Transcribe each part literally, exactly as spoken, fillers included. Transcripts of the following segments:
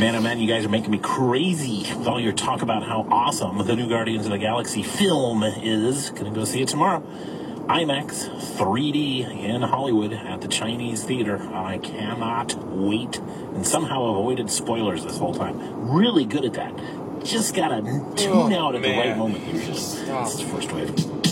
Man, oh man, you guys are making me crazy with all your talk about how awesome the new Guardians of the Galaxy film is. Gonna go see it tomorrow. IMAX three D in Hollywood at the Chinese Theater. I cannot wait, and somehow avoided spoilers this whole time. Really good at that. Just gotta tune oh, out at man. the right moment usually. Stop. This is First Wave.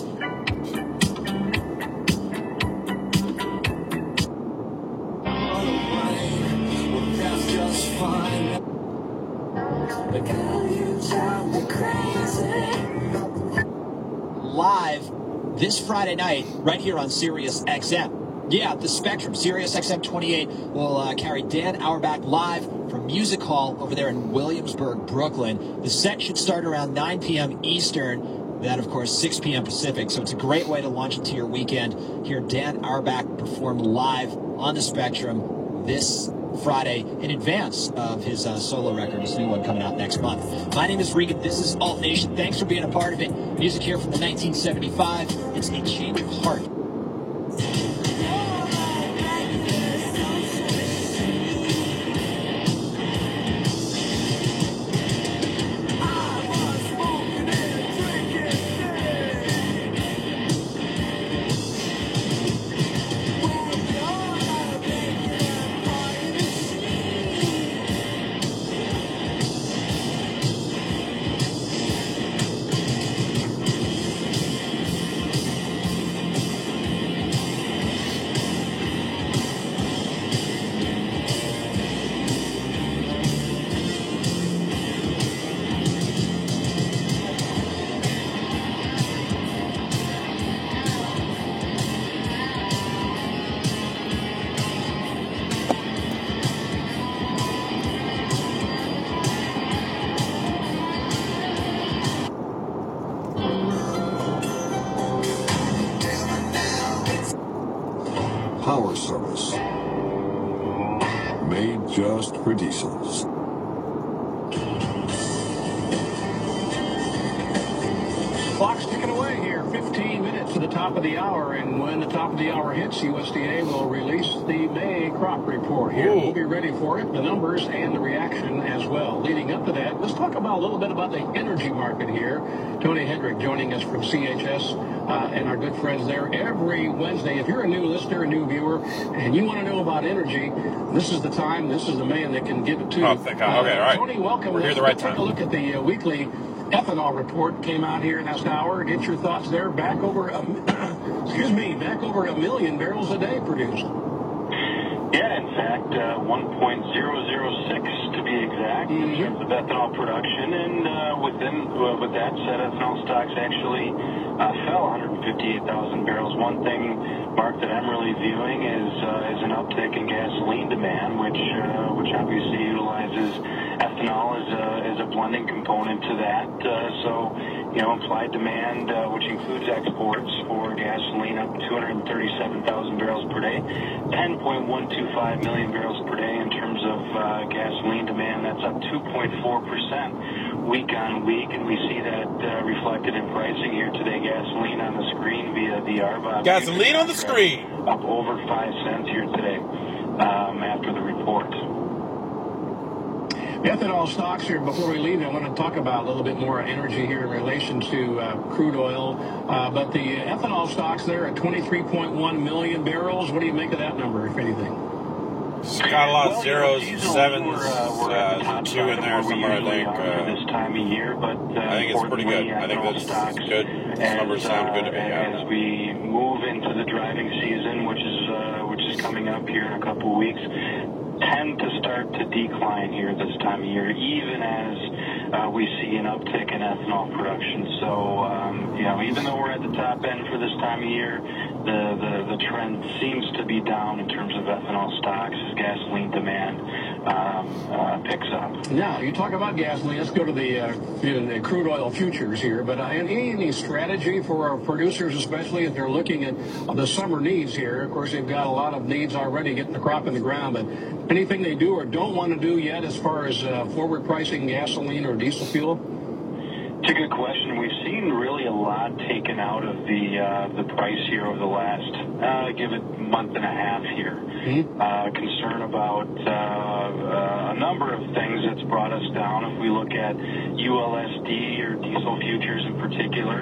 Live this Friday night, right here on Sirius X M. Yeah, the Spectrum, Sirius X M twenty-eight, will uh, carry Dan Auerbach live from Music Hall over there in Williamsburg, Brooklyn. The set should start around nine p.m. Eastern. That, of course, six p.m. Pacific. So it's a great way to launch into your weekend. Hear Dan Auerbach perform live on the Spectrum this Friday in advance of his uh, solo record, his new one coming out next month. My name is Regan. This is Alt Nation. Thanks for being a part of it. Music here from the nineteen seventy-five. It's A Change of Heart. Power service. Made just for diesels. Clock's ticking away here. fifteen minutes to the top of the hour, and when the top of the hour hits, U S D A will release the May crop report here. Ooh. We'll be ready for it, the numbers and the reaction as well. Leading up to that, let's talk about a little bit about the energy market here. Tony Hendrick joining us from C H S uh, and our good friends there every Wednesday. If you're a new listener, a new viewer, and you want to know about energy, this is the time, this is the man that can give it to you. Oh, thank God. Okay, all right. Tony, welcome. We're here Let's the right take time. a look at the uh, weekly ethanol report came out here last hour. Get your thoughts there. Back over, a, excuse me, back over a million barrels a day produced. Yeah, in fact, uh, one point zero zero six to be exact in Mm-hmm. terms of ethanol production, and uh, within uh, with that said, ethanol stocks actually uh, fell one hundred fifty-eight thousand barrels. One thing, Mark, that I'm really viewing is uh, is an uptick in gasoline demand, which uh, which obviously utilizes ethanol as a as a blending component to that. Uh, so, you know, implied demand, uh, which includes exports for gasoline, up two hundred thirty-seven thousand barrels per day, ten point one two five million barrels per day in terms of uh, gasoline demand. That's up two point four percent week on week, and we see that uh, reflected in pricing here today. Gasoline on the screen via the A R B A. Gasoline on the screen. Up over five cents here today um, after the report. Ethanol stocks here, before we leave, I want to talk about a little bit more energy here in relation to uh, crude oil. Uh, but the ethanol stocks there at twenty-three point one million barrels. What do you make of that number, if anything? It's got a lot of Well, zeros, you know, sevens, we're, uh, we're at the uh, top two side in of there where we somewhere, I usually think. are Uh, this time of year, but uh, I think it's pretty good. I think ethanol this stocks, is good. These as, numbers sound good to me. uh, I don't As know. we move into the driving season, which is uh, which is coming up here in a couple of weeks, tend to start to decline here this time of year, even as uh, we see an uptick in ethanol production. So, um, you know, even though we're at the top end for this time of year, the, the, the trend seems to be down in terms of ethanol stocks as gasoline demand um, uh, picks up. Now, you talk about gasoline. Let's go to the, uh, the crude oil futures here. But uh, any, any strategy for our producers, especially if they're looking at the summer needs here? Of course, they've got a lot of needs already getting the crop in the ground. But anything they do or don't want to do yet as far as uh, forward pricing gasoline or diesel fuel? It's a good question. We've seen really a lot got taken out of the uh, the price here over the last, uh, give it month and a half here. Mm-hmm. Uh, concern about uh, uh, a number of things that's brought us down. If we look at U L S D or diesel futures in particular,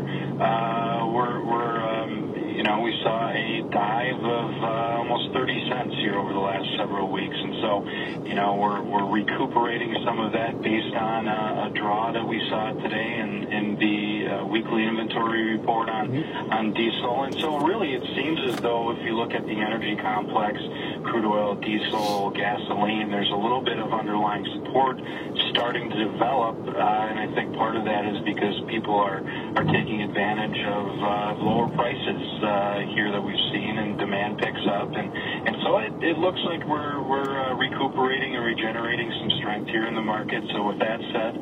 uh, we're, we're um, you know, we saw a dive of uh, almost thirty cents here over the last several weeks. And so, you know, we're, we're recuperating some of that based on uh, a draw that we saw today in, in the uh, weekly inventory report on, mm-hmm. on diesel. And so really it seems as though if you look at the energy complex, crude oil, diesel, gasoline, there's a little bit of underlying support starting to develop. Uh, and I think part of that is because people are, are taking advantage of uh, lower prices uh, here that we've seen, and demand picks up. And, and so it, it looks like we're, we're uh, recuperating and regenerating some strength here in the market. So with that said,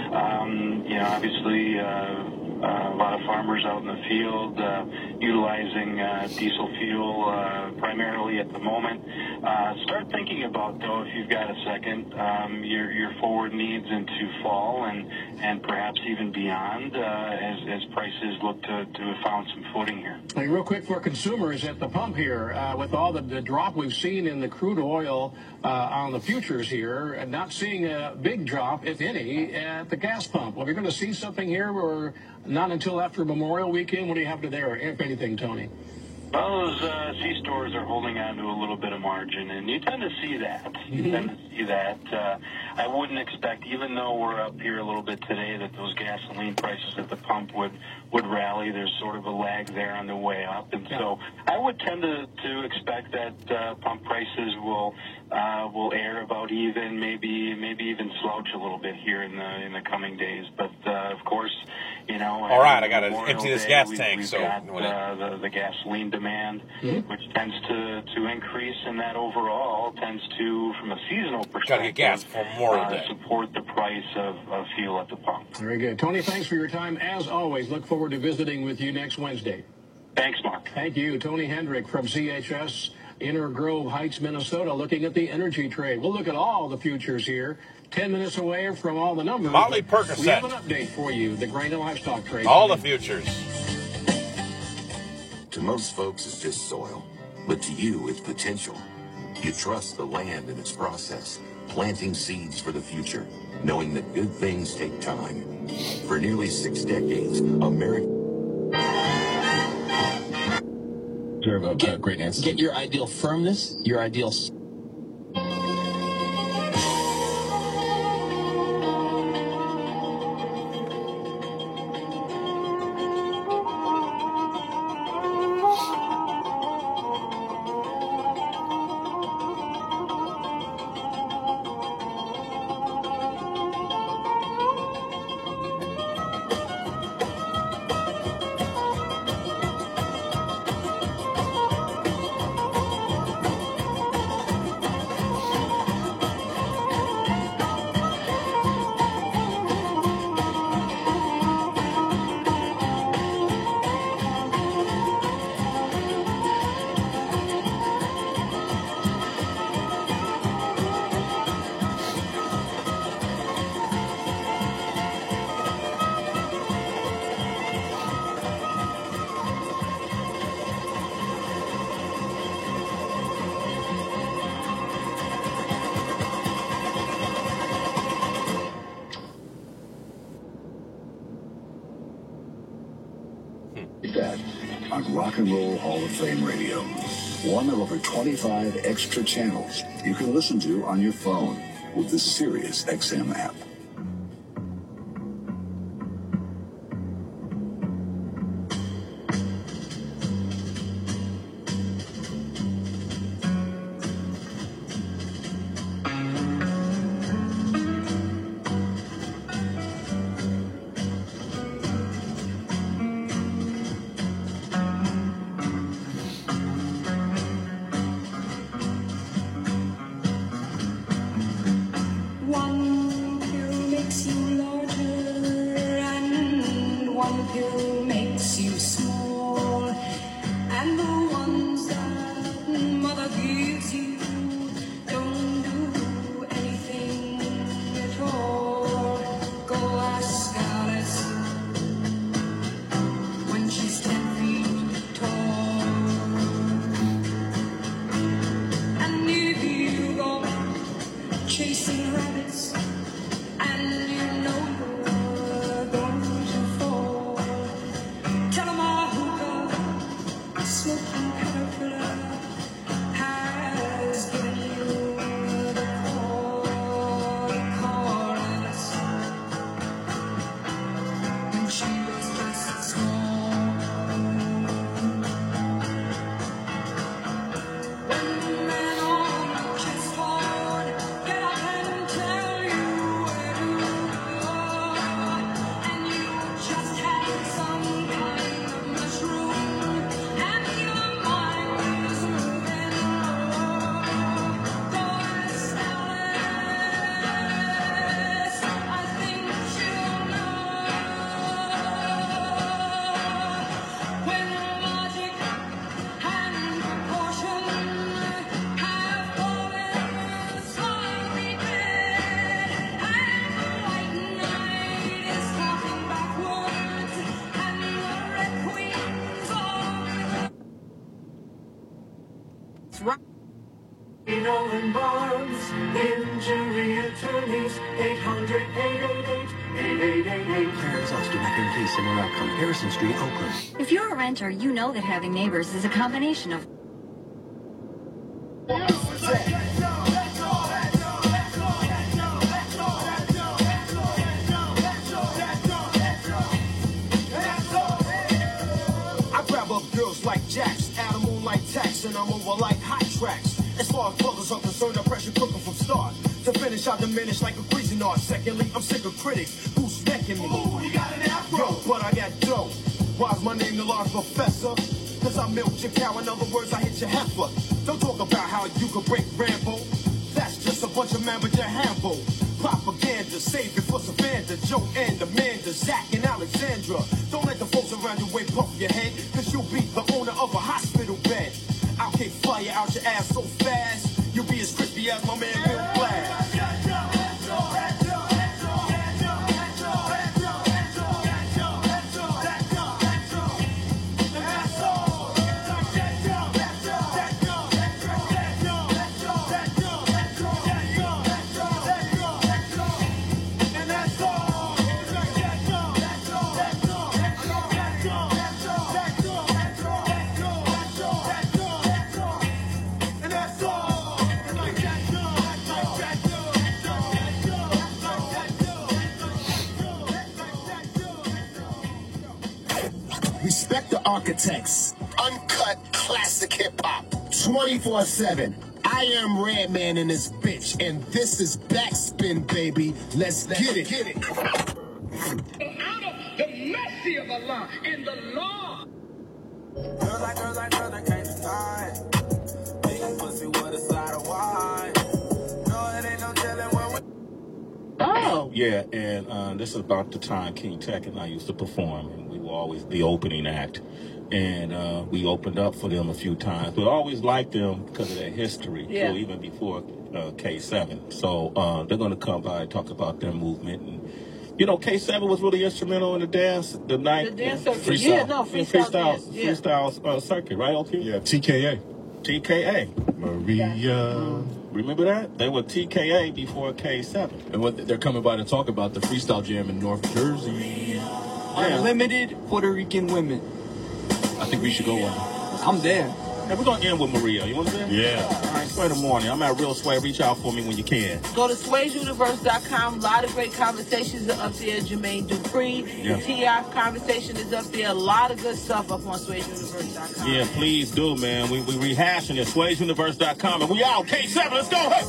um, you know, obviously, uh, Uh, a lot of farmers out in the field uh, utilizing uh, diesel fuel uh, primarily at the moment. Uh, start thinking about, though, if you've got a second, um, your, your forward needs into fall and, and perhaps even beyond uh, as, as prices look to, to have found some footing here. Hey, real quick for consumers at the pump here, uh, with all the, the drop we've seen in the crude oil uh, on the futures here, and not seeing a big drop, if any, at the gas pump. Are we going to see something here, or not until after Memorial Weekend? What do you have to there, if anything, Tony? Well, those uh, C-stores are holding on to a little bit of margin, and you tend to see that. You mm-hmm. tend to see that. Uh, I wouldn't expect, even though we're up here a little bit today, that those gasoline prices at the pump would, would rally. There's sort of a lag there on the way up. And yeah. so I would tend to, to expect that uh, pump prices will uh, will air about even, maybe maybe even slouch a little bit here in the in the coming days. But, uh, of course, you know. All right, I got to empty this Day, gas we've, tank. We've so got, uh, the, the gasoline demand, mm-hmm. which tends to, to increase, and that overall tends to, from a seasonal perspective, Gotta get gas for Memorial Day. Uh, support the price of, of fuel at the pump. Very good. Tony, thanks for your time. As always, look forward to visiting with you next Wednesday. Thanks, Mark. Thank you. Tony Hendrick from C H S, Inner Grove Heights, Minnesota, looking at the energy trade. We'll look at all the futures here. Ten minutes away from all the numbers. Molly Percocet. We have an update for you, the grain and livestock trade. All the futures. To most folks, it's just soil. But to you, it's potential. You trust the land and its process, planting seeds for the future, knowing that good things take time. For nearly six decades, America... Get, uh, great answer. Get your ideal firmness, your ideal... That on Rock and Roll Hall of Fame Radio. One of over twenty-five extra channels you can listen to on your phone with the Sirius X M app. One, two, That's right. Nolan Barnes, injury attorneys, eight hundred, eight eight eight, eight eight eight eight. Fair results do not guarantee similar outcome. Harrison Street, Oakland. If you're a renter, you know that having neighbors is a combination of... I grab up girls like Jax, add them on like tax, and I'm over like hot tracks. As far as brothers are concerned, I pressure cook them from start. To finish, I diminish like a greasing art. Secondly, I'm sick of critics who's necking me. Ooh, you got an afro. Yo, but I got dough. Why's my name the large professor? Cause I milked your cow, in other words, I hit your heifer. Don't talk about how you could break Rambo. That's just a bunch of mambo jambo. Propaganda, save it for Savannah, Joe and Amanda, Zach and Alexandra. Don't let the folks around your way puff your head, cause you'll be the owner of a hospital bed. I'll kick fire out your ass so fast, you'll be as crispy as my man Bill Blast. Respect the architects. Uncut classic hip hop. twenty-four seven. I am Redman in this bitch, and this is Backspin, baby. Let's get it. Get it. Out of the mercy of Allah and the law. Girls like girls like girls that can't decide. Big pussy with a side of wine. No, it ain't no telling when we. Oh. Yeah, and uh, this is about the time King Tech and I used to perform, and we were always the opening act. And uh, we opened up for them a few times. We always liked them because of their history, yeah. so even before uh, K seven. So uh, they're going to come by and talk about their movement. And, you know, K seven was really instrumental in the dance, the night. The dance circuit. Freestyle, Yeah, no, freestyle, freestyle, dance, yeah. freestyle uh, circuit, right, O P? Yeah, T K A. T K A. Maria. Remember that? They were T K A before K seven. And what they're coming by to talk about the freestyle jam in North Jersey. Yeah. Unlimited Puerto Rican women. I think we should go on. I'm there. Hey, we're going to end with Maria. You want to do that? Yeah. All right, Sway in the morning. I'm at Real Sway. Reach out for me when you can. Go to Sway's Universe dot com. A lot of great conversations are up there. Jermaine Dupri. Yeah. The T I conversation is up there. A lot of good stuff up on Sway's Universe dot com. Yeah, please do, man. We we rehashing it. Sway's Universe dot com. And we out. K seven, let's go. Hey.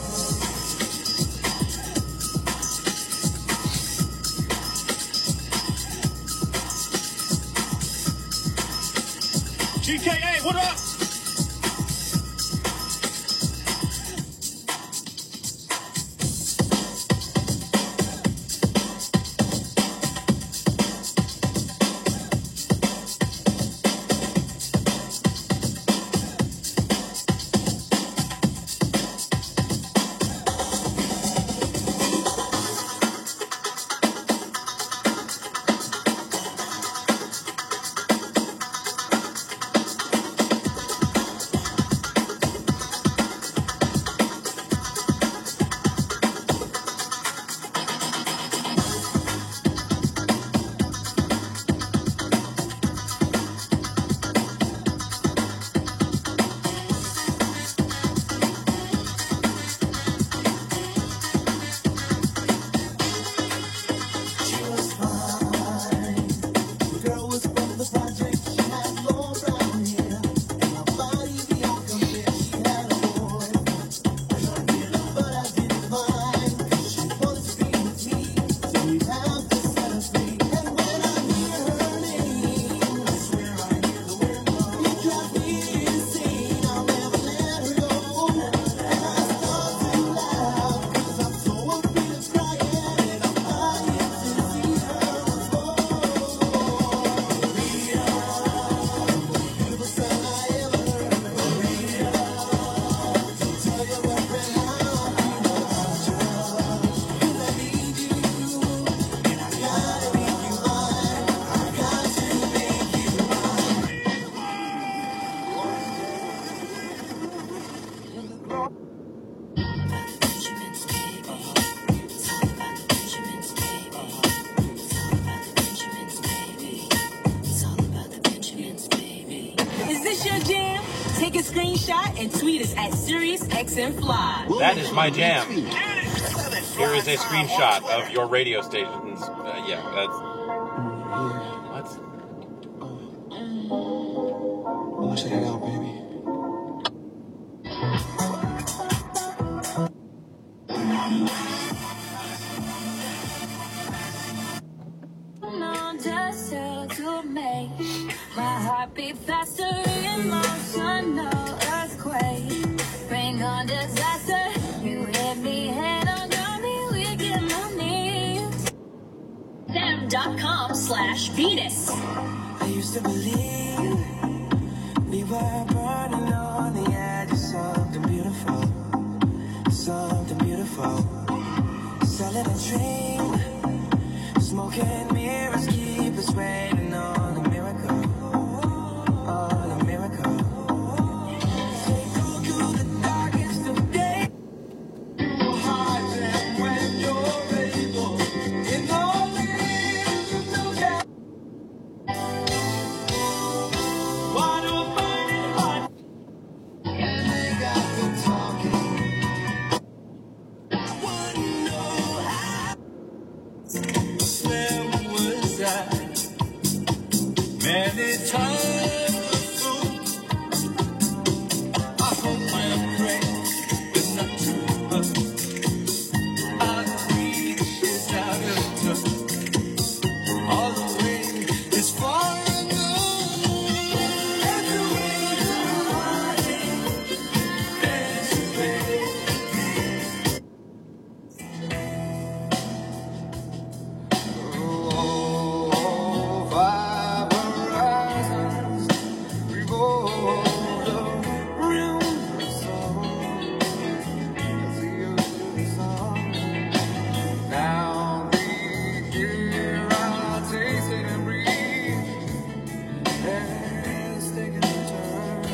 G K A, what up? this your jam? Take a screenshot and tweet us at SiriusXMFly. That is my jam. Here is a screenshot of your radio stations. Uh, yeah, that's. Let's. Oh, check it out, baby. No desert to make my heart beat faster, emotional earthquake. Bring on disaster. You hit me head on, got me weak in my knees. Sam.com slash Venus. I used to believe we were burning on the edge of something beautiful, something beautiful. Selling a dream, smoking mirrors keep us waiting on a miracle, on a miracle. Take go through the darkest of days. You hide them when you're able. In all things you look at. Why do I find it hard? They got the talking. Wouldn't know how. Where was I? Many times ago. I hope I'm great, but not too much. I reach is out of touch. All the way is far enough. And the way to hide it, there's a way. Oh, five horizons revolve around the sun. As the ocean's on. Now we hear, I taste it and breathe. It's taking a turn.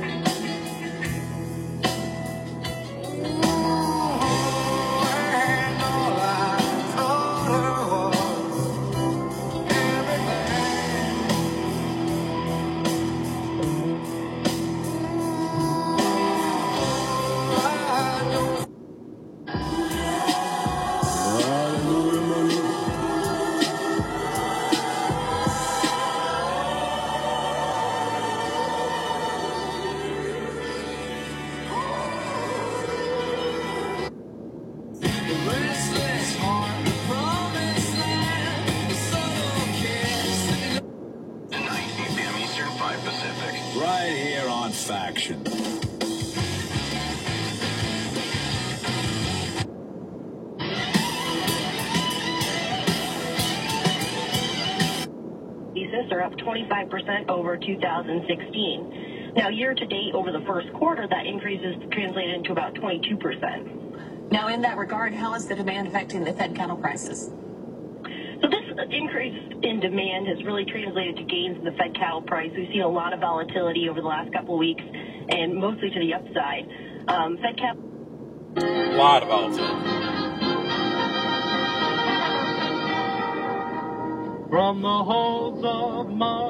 Oh, and all I told her was restless heart, the promised land, the subtle kiss. nine p m Eastern, five Pacific. Right here on Faction. Thesis are up twenty-five percent over two thousand sixteen. Now, year to date over the first quarter, that increase is translated into about twenty-two percent. Now, in that regard, how is the demand affecting the Fed cattle prices? So this increase in demand has really translated to gains in the Fed cattle price. We've seen a lot of volatility over the last couple of weeks, and mostly to the upside. Um, Fed cap. A lot of volatility. From the halls of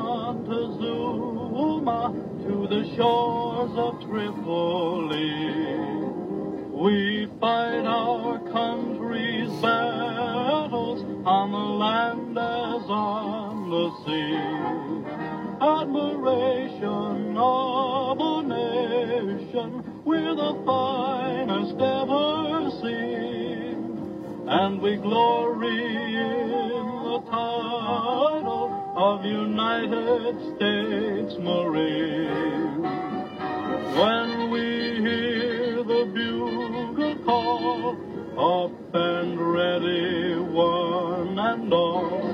Montezuma to the shores of Tripoli, we fight our country's battles on the land as on the sea. Admiration of a nation we're the finest ever seen, and we glory in the title of United States Marine. When we hear the bugle call, up and ready, one and all.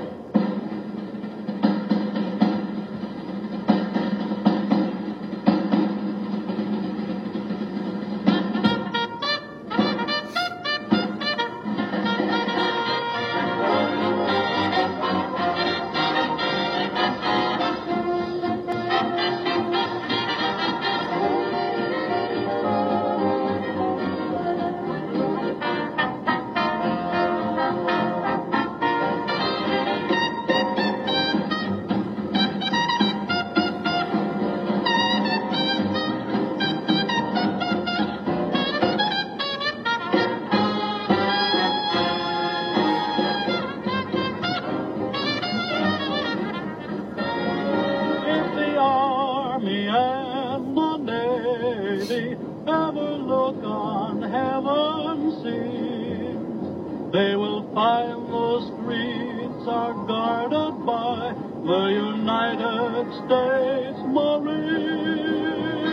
They will find the streets are guarded by the United States Marines.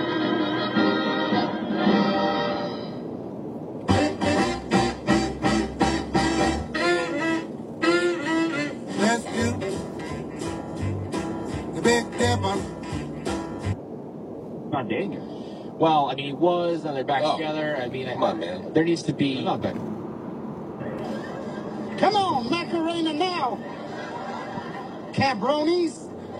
Let's do the Big Dipper. Not Daniel. Well, I mean, he was, now they're back Oh. together. I mean, Come I, on, man. there needs to be. Not back. Come on, Macarena now. Cabronis.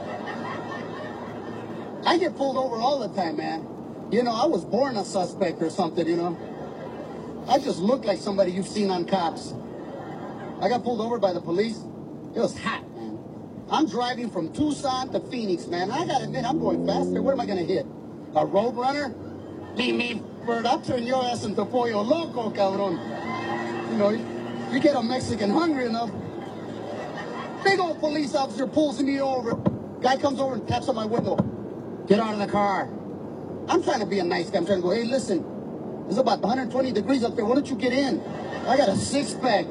I get pulled over all the time, man. You know, I was born a suspect or something, you know. I just look like somebody you've seen on Cops. I got pulled over by the police. It was hot, man. I'm driving from Tucson to Phoenix, man. I gotta admit, I'm going faster. What am I gonna hit? A road runner? Leave me, bird. I'll turn your ass into pollo loco, cabrón. You know, you get a Mexican hungry enough. Big old police officer pulls me over. Guy comes over and taps on my window. Get out of the car. I'm trying to be a nice guy. I'm trying to go, hey, listen, it's about one hundred twenty degrees up there. Why don't you get in? I got a six-pack.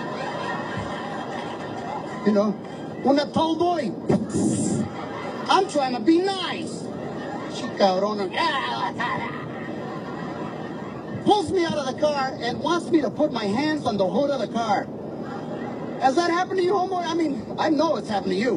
You know, una tall boy. I'm trying to be nice. She cabrona. Pulls me out of the car and wants me to put my hands on the hood of the car. Has that happened to you, homeboy? I mean, I know it's happened to you.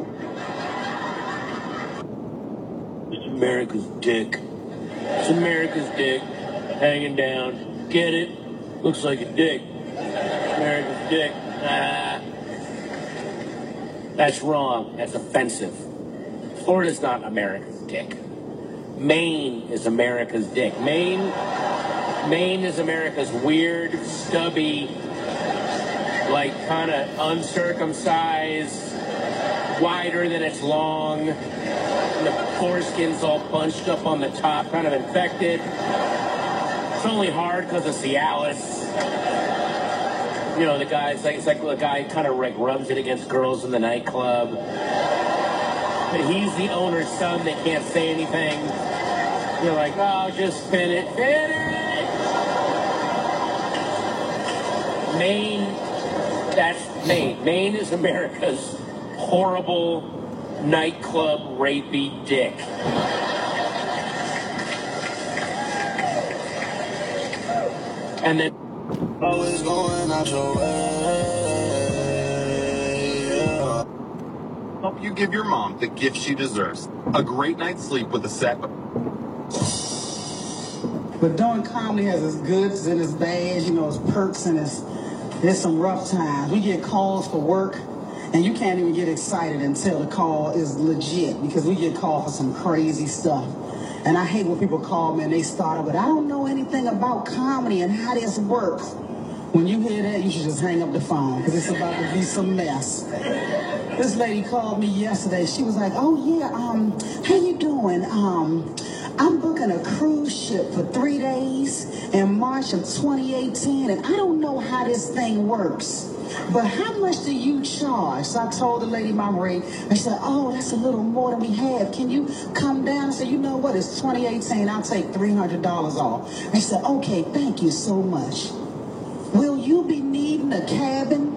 It's America's dick. It's America's dick. Hanging down. Get it? Looks like a dick. America's dick. Ah. That's wrong. That's offensive. Florida's not America's dick. Maine is America's dick. Maine, Maine is America's weird, stubby, like kind of uncircumcised, wider than it's long. And the foreskin's all bunched up on the top, kind of infected. It's only hard because of Cialis. You know, the guy's like, it's like the guy kind of like rubs it against girls in the nightclub. But he's the owner's son. They can't say anything. You're like, oh, just spin it, spin it. Maine, that's Maine. Maine is America's horrible nightclub rapey dick. And then Always going out your way. Yeah. Help you give your mom the gift she deserves. A great night's sleep with a set. But doing comedy has its goods and its bads, you know, its perks and its, there's some rough times. We get calls for work, and you can't even get excited until the call is legit, because we get called for some crazy stuff. And I hate when people call me and they start up, but I don't know anything about comedy and how this works. When you hear that, you should just hang up the phone, because it's about to be some mess. This lady called me yesterday. She was like, oh, yeah, um, how you doing? Um, I'm booking a cruise ship for three days in March of twenty eighteen, and I don't know how this thing works. But how much do you charge? So I told the lady my rate. I said, oh, that's a little more than we have. Can you come down? I said, you know what? It's twenty eighteen. I'll take three hundred dollars off. I said, okay, thank you so much. Will you be needing a cabin?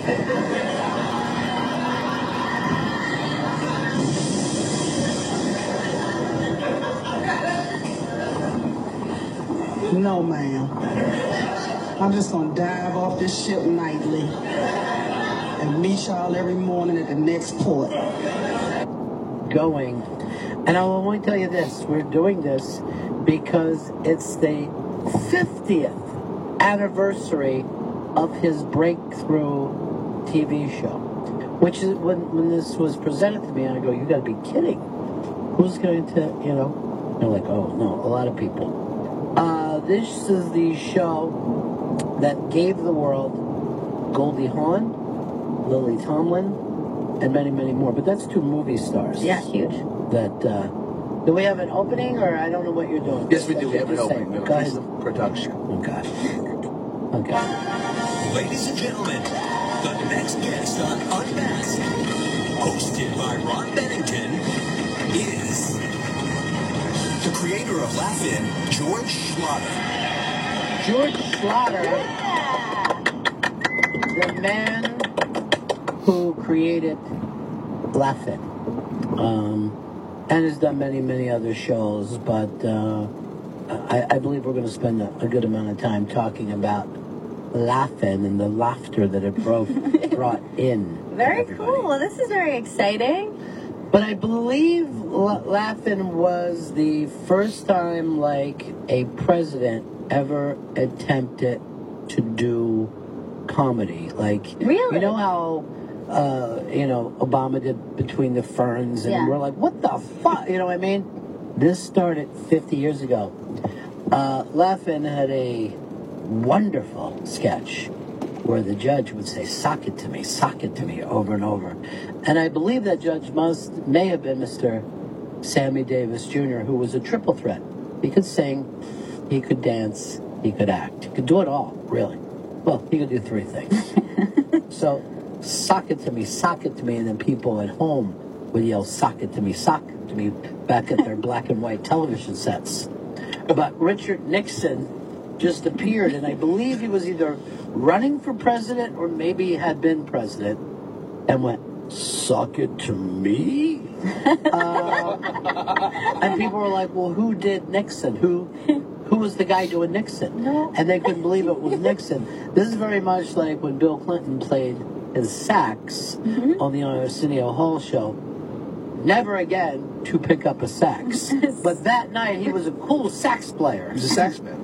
No, ma'am. I'm just going to dive off this ship nightly and meet y'all every morning at the next port. Going. And I will only tell you this. We're doing this because it's the fiftieth anniversary of his breakthrough T V show. Which is, when, when this was presented to me, I go, you got to be kidding. Who's going to, you know? They're like, oh, no, a lot of people. Uh, this is the show that gave the world Goldie Hawn, Lily Tomlin, and many, many more. But that's two movie stars. Yeah, huge. That, uh, do we have an opening, or I don't know what you're doing? Yes, we do. We have an Just say, opening. We have go a ahead. piece of production. Okay. Okay. Ladies and gentlemen, the next guest on Unmasked, hosted by Ron Bennington, is the creator of Laugh-In, George Schlatter. George Schlatter the man who created Laugh-In, um, and has done many, many other shows, but uh, I, I believe we're going to spend a, a good amount of time talking about Laugh-In and the laughter that it brought, brought in. Very cool. Well, this is very exciting. But I believe La- Laugh-In was the first time, like, a president ever attempted to do comedy. Like, really? You know how, uh, you know, Obama did Between the Ferns, and Yeah. we're like, what the fuck? You know what I mean? This started fifty years ago. Uh, Laugh-In had a wonderful sketch where the judge would say, sock it to me, sock it to me, over and over. And I believe that judge must, may have been Mister Sammy Davis Junior, who was a triple threat. He could sing, he could dance, he could act. He could do it all, really. Well, he could do three things. So, sock it to me, sock it to me, and then people at home would yell, sock it to me, sock it to me, back at their black and white television sets. But Richard Nixon just appeared, and I believe he was either running for president or maybe had been president, and went, suck it to me? uh, and people were like, well, who did Nixon? Who who was the guy doing Nixon? No. And they couldn't believe it was Nixon. This is very much like when Bill Clinton played his sax Mm-hmm. on the Arsenio Hall show. Never again to pick up a sax. But that night, he was a cool sax player. He's a sax man.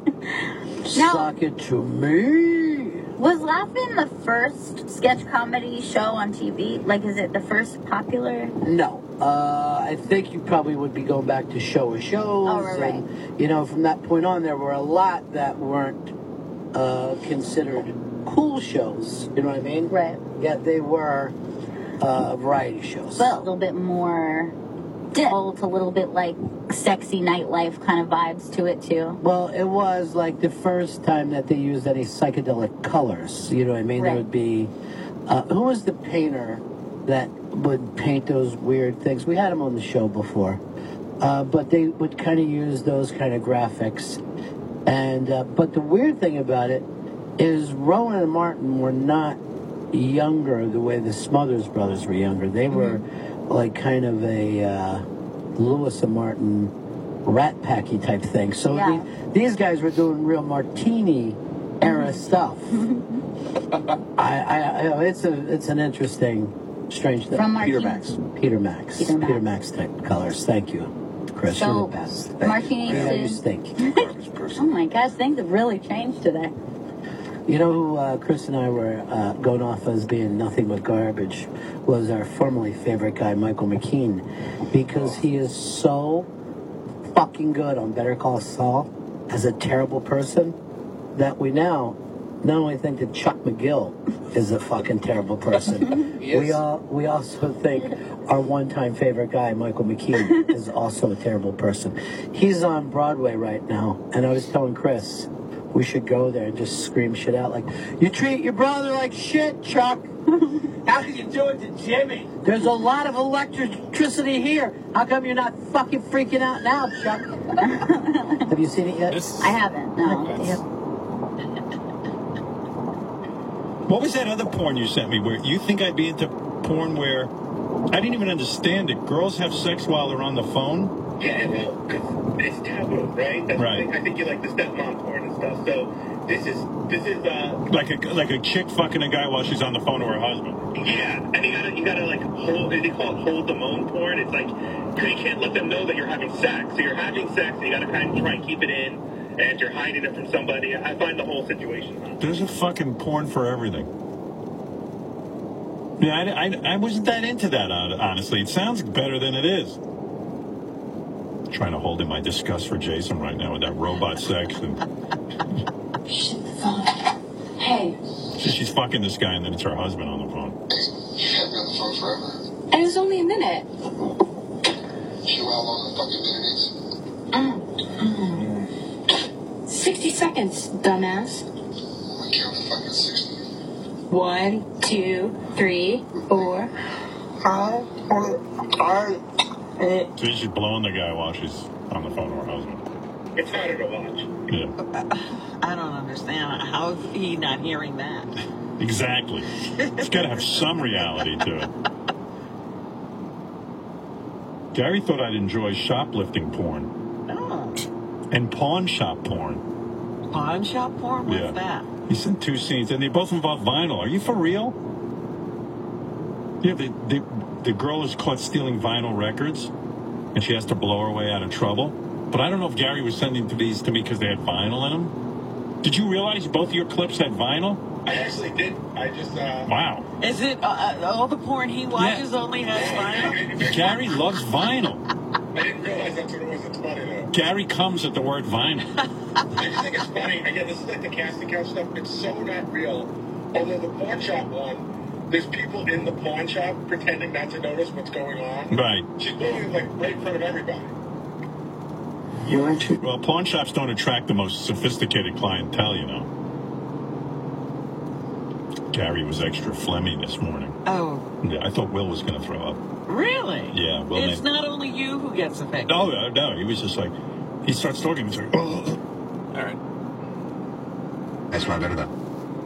Suck it to me. Was Laugh-In the first sketch comedy show on T V? Like, is it the first popular? No. Uh, I think you probably would be going back to show of shows. Oh, right, and, you know, from that point on, there were a lot that weren't uh, considered cool shows. You know what I mean? Right. Yet they were uh, variety shows. But a little bit more adult, a little bit like sexy nightlife kind of vibes to it, too. Well, it was like the first time that they used any psychedelic colors. You know what I mean? Right. There would be... Uh, who was the painter that would paint those weird things? We had him on the show before. Uh, but they would kind of use those kind of graphics. And uh, but the weird thing about it is Rowan and Martin were not younger the way the Smothers Brothers were younger. They were Mm-hmm. like kind of a uh, Lewis and Martin Rat Packy type thing. So Yeah. the, these guys were doing real Martini era stuff. I, I, I, it's a, it's an interesting, strange thing. From Peter Martini. Max. Peter Max. Peter Max. Peter Max type colors. Thank you, Chris. So, You're the best. Thank Martini you. Yeah, you is- stink. Oh my gosh, things have really changed today. You know who uh, Chris and I were uh, going off as being nothing but garbage was our formerly favorite guy, Michael McKean, because he is so fucking good on Better Call Saul as a terrible person that we now not only think that Chuck McGill is a fucking terrible person, we all we also think our one-time favorite guy, Michael McKean, is also a terrible person. He's on Broadway right now, and I was telling Chris we should go there and just scream shit out like, you treat your brother like shit, Chuck. How can you do it to Jimmy? There's a lot of electricity here. How come you're not fucking freaking out now, Chuck? Have you seen it yet? I haven't, no. What was that other porn you sent me where you think I'd be into porn where I didn't even understand it? Girls have sex while they're on the phone? Yeah, well, 'cause it's taboo, right? That's Right. The thing. I think you like the stepmom porn and stuff. So this is this is uh Like a like a chick fucking a guy while she's on the phone to her husband. yeah, and you gotta you gotta like hold. They call it hold the moan porn. It's like 'cause you can't let them know that you're having sex. So you're having sex, and you gotta kind of try and keep it in, and you're hiding it from somebody. I find the whole situation hot. There's a fucking porn for everything. Yeah, I, I, I wasn't that into that, hon- honestly. It sounds better than it is. Trying to hold in my disgust for Jason right now with that robot sex. And Hey, so she's fucking this guy, and then it's her husband on the phone. you had me on the phone forever. It was only a minute. You know how long the fucking minute is? Mm. sixty seconds, dumbass. I count to fucking sixty. One, two, three, four. So she's blowing the guy while she's on the phone to her husband. It's harder to watch. Yeah. I don't understand. How is he not hearing that? Exactly. It's got to have some reality to it. Gary thought I'd enjoy shoplifting porn. Oh. And pawn shop porn. Pawn shop porn? What's Yeah. that? He sent two scenes, and they both involve vinyl. Are you for real? Yeah, the, the, the girl is caught stealing vinyl records, and she has to blow her way out of trouble. But I don't know if Gary was sending to these to me because they had vinyl in them. Did you realize both of your clips had vinyl? I actually did. I just, uh... Wow. Is it uh, uh, all the porn he watches only has vinyl? Gary loves vinyl. I didn't realize that's what it was. It's funny, though. Gary comes at the word vinyl. I just think it's funny. Again, this is like the casting couch stuff. It's so not real. Although the pawn shop one, there's people in the pawn shop pretending not to notice what's going on. Right. She's moving, like, right in front of everybody. You are too. Well, pawn shops don't attract the most sophisticated clientele, you know. Gary was extra phlegmy this morning. Oh. Yeah, I thought Will was going to throw up. Really? Yeah, Will. It's not only you who gets affected. No, no, no. He was just like, he starts talking. He's like, oh. All right. That's my better though.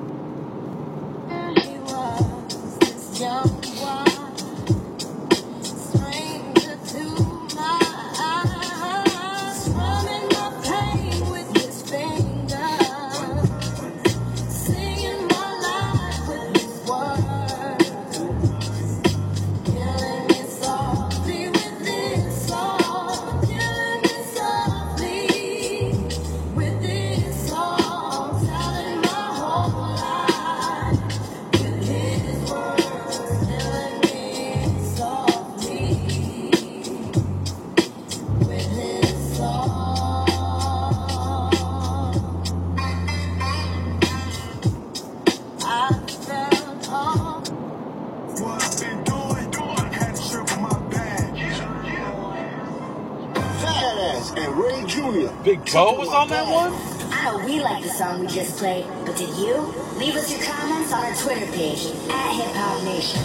Big Bo was on that one? I know we like the song we just played, but did you? Leave us your comments on our Twitter page, at Hip Hop Nation.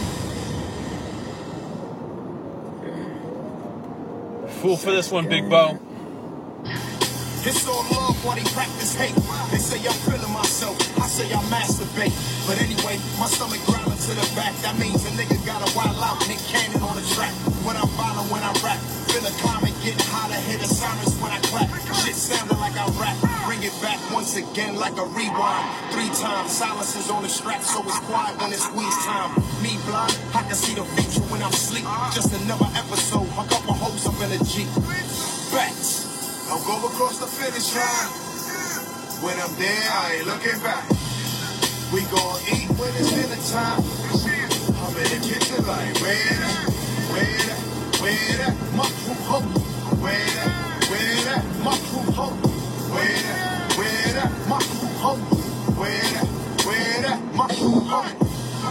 Fool for this one, Big Bo. It's all love while they practice hate. They say I'm feeling myself, I say I masturbate. But anyway, my stomach growling to the back. That means a nigga got a wild out, Nick Cannon on the track. When I'm violent, when I rap, feel the climate getting hotter, hit the sirens when I clap. Shit sounding like I rap. Bring it back once again like a rewind. Three times, silence is on the strap, so it's quiet when it's squeeze time. Me blind, I can see the future when I'm asleep. Just another episode, a couple hoes up in a Jeep. Bats. I'll go across the finish line. When I'm there, I ain't looking back. We gon' eat when it's dinner time. I'm in the kitchen like, where that, where that, where that, my crew hope. Where that, where that, my crew hope. Where that, where that, my crew hope. Where that, where that, my crew hope.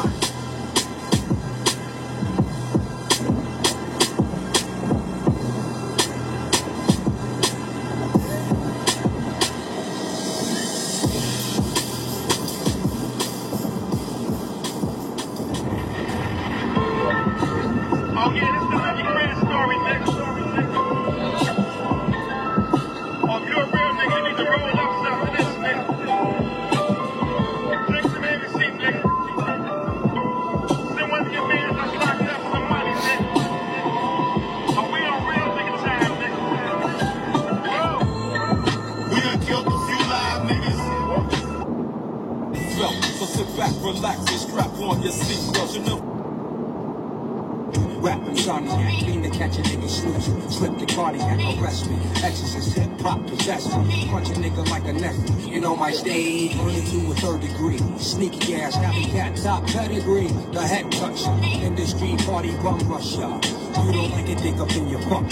Relax and strap on your seatbelt, you know. Rap insomniac, clean to catch a nigga snoozing. Slip the cardiac, arrest me. Exorcist, hip hop, possess me. Punch a nigga like a nephew. You know my stage, running to a third degree. Sneaky ass, having cat top pedigree. The head toucher, industry party bum rusher. You don't like it, dig up in your butt.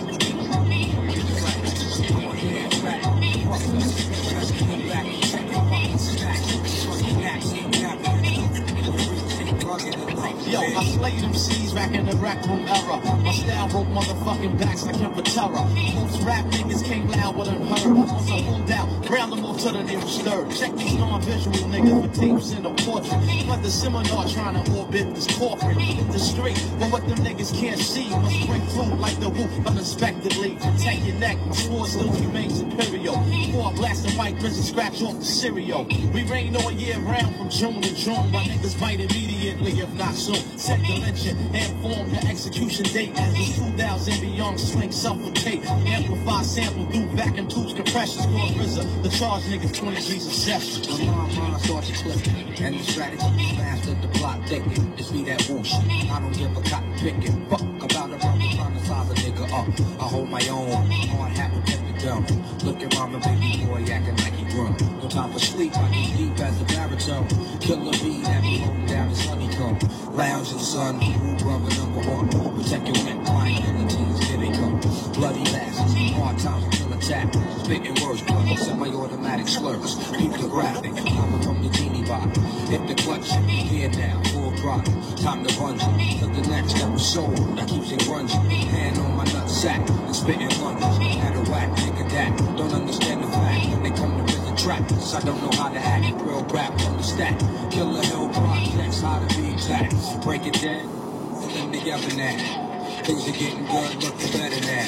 Yo, I slayed them C's back in the rec room era. My style broke motherfucking backs like him for terror. Most rap niggas came loud with unheard. Once I slipped out. Round them off to the nearest third. Check these non-visual niggas with tapes in a portrait. But the seminar trying to orbit this corporate. The street, but what them niggas can't see must bring through like the whoop unexpectedly. Protect your neck, my sword still remains imperial. Before I blast the white prison, scratch off the cereal. We rain all year round from June to June. My niggas bite immediately, if not soon. Set the lynching and form the execution date as the two thousand beyond swing suffocate. Amplify sample, do back and tubes, compression, score R Z A. The charge niggas twenty G's a session. My mind starts to click, and the strategy is faster, the plot thicken. It's me that whoosh. I don't give a cotton picking. Fuck about a rubber trying to size a nigga up. I hold my own, hard hat protect the dumb. Look at mama, baby boy acting like he drunk. No time for sleep, I get deep as a baritone. Killer bee that be holding down his honeycomb. Lounge in the sun, rule brother number one. Protect your neck, liabilities, here they come. Bloody lashes, hard times until attack. Spitting words, blood, semi-automatic slurs. Peep the graphic, I'm from the genie bottle. Hit the clutch, here now, full throttle. Time to run you, to the next episode. That keeps it grungy. Hand on my nut sack, and spitting lunges. Had a whack, nigga that. Don't understand the fact when they come to visit tracks. I don't know how to act, real rap from the stack. Killer Hill projects, how to be exact. Break it down, put them together now. Things are getting good, looking better now.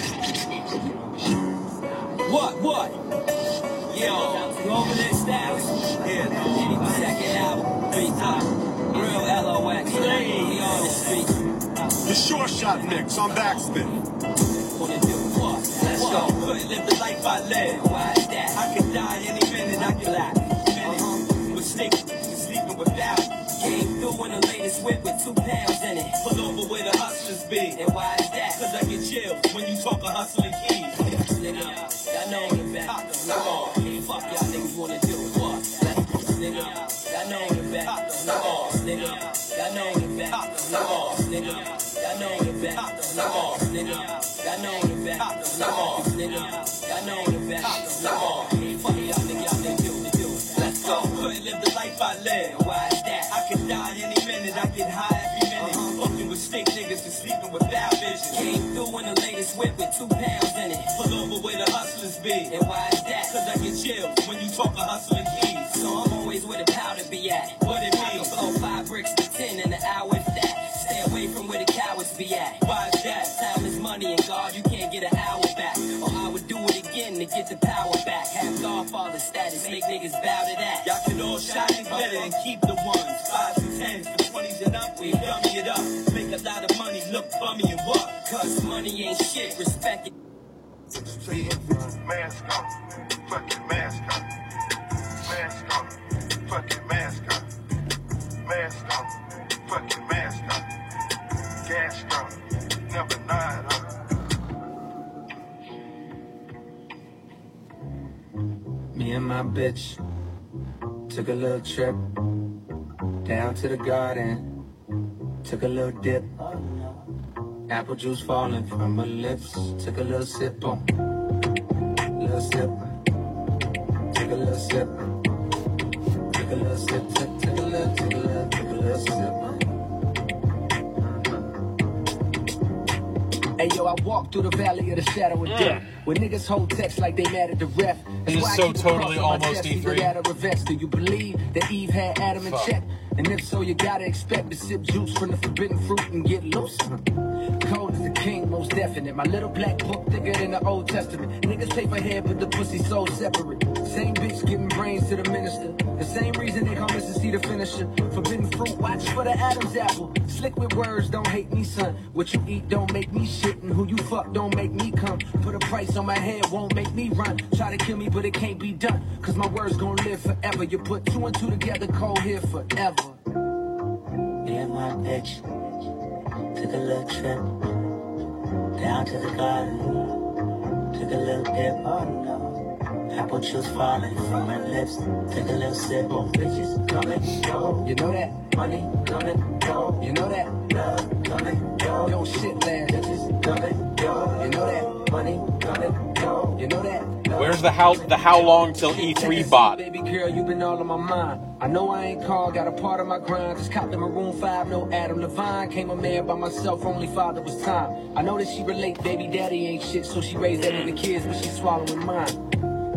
What, what? Yo, Global Styles. Yeah, second album, three time. Real L O X. We on the street. The short shot mix on Backspin. Let's go. Couldn't live the life I live. Why is that? I could die any minute, I could laugh. Minute. With sticks, sleeping without. Came through in the latest whip with two pounds in it. Pull over where the hustlers be. And why is that? Cause I get chilled when you talk of hustling keys. Nigga, y'all know I'm back. Come on. Fuck y'all niggas wanna do what? Nigga, y'all know I'm back. Come on. Nigga, y'all know I'm back. Come on. Nigga, y'all know I'm back. Come on. Nigga, y'all know I'm back. Come on. Nigga, y'all know I'm back. Come on. Fuck y'all niggas, y'all niggas do to do. Let's go. Couldn't live the life I live. Why is that? I could die any minute. I get high every minute. Fucking with stick niggas and sleeping without vision. Came through in the latest whip with two pounds in it. Pull over where the hustlers be. And why is that? Cause I get chilled when you talk of hustling keys. So I'm always where the powder be at. What it means? Blow five bricks to ten in an hour if that. Stay away from where the cowards be at. Why is that? Time is money and God, you can't get an hour back. Or I would do it again to get the power back. Have Godfather status, make niggas bow to that. Y'all can all shine and glitter and keep the ones. Fives and tens, the twenties and up, we dummy it up. Make a lot of money, look bummy and what? Cause money ain't shit, respect it. Mask on, fucking mask on. Mask on, fucking mask on. Mask on, fucking mask on. Gas on, number nine on. Me and my bitch took a little trip down to the garden. Took a little dip. Apple juice falling from her lips. Took a little sip on. Little sip. Take a little sip. Take a little sip. Take, take a little, take a little, take a little sip. Hey yo, I walk through the valley of the shadow of death. Where niggas hold text like they mad at the ref. It is so totally almost E three. Do you believe that Eve had Adam in check? And if so, you gotta expect to sip juice from the forbidden fruit and get loose. Cold as the king, most definite. My little black book thicker than the Old Testament. Niggas pay for head, but the pussy so separate. Same bitch giving brains to the minister. The same reason they come is to see the finisher. Forbidden fruit, watch for the Adam's apple. Slick with words, don't hate me, son. What you eat don't make me shit, and who you fuck don't make me come. Put a price on my head, won't make me run. Try to kill me, but it can't be done. Cause my words gon' live forever. You put two and two together, cold here forever. Me and my bitch took a little trip down to the garden. Took a little dip, oh no. Apple juice falling from her lips. Took a little sip on bitches come and go. You know that? Money come and go. You know that? Love come and go. Yo shit land. Bitches come and go. You know that? Money come and go. You know that? Where's the how the how long till E three bot? Baby girl, you been all on my mind. I know I ain't called, got a part of my grind. Just caught the Maroon five, no Adam Levine. Came a man by myself, only father was time. I know that she relate, baby daddy ain't shit, so she raised that nigga kids, but she swallowing mine.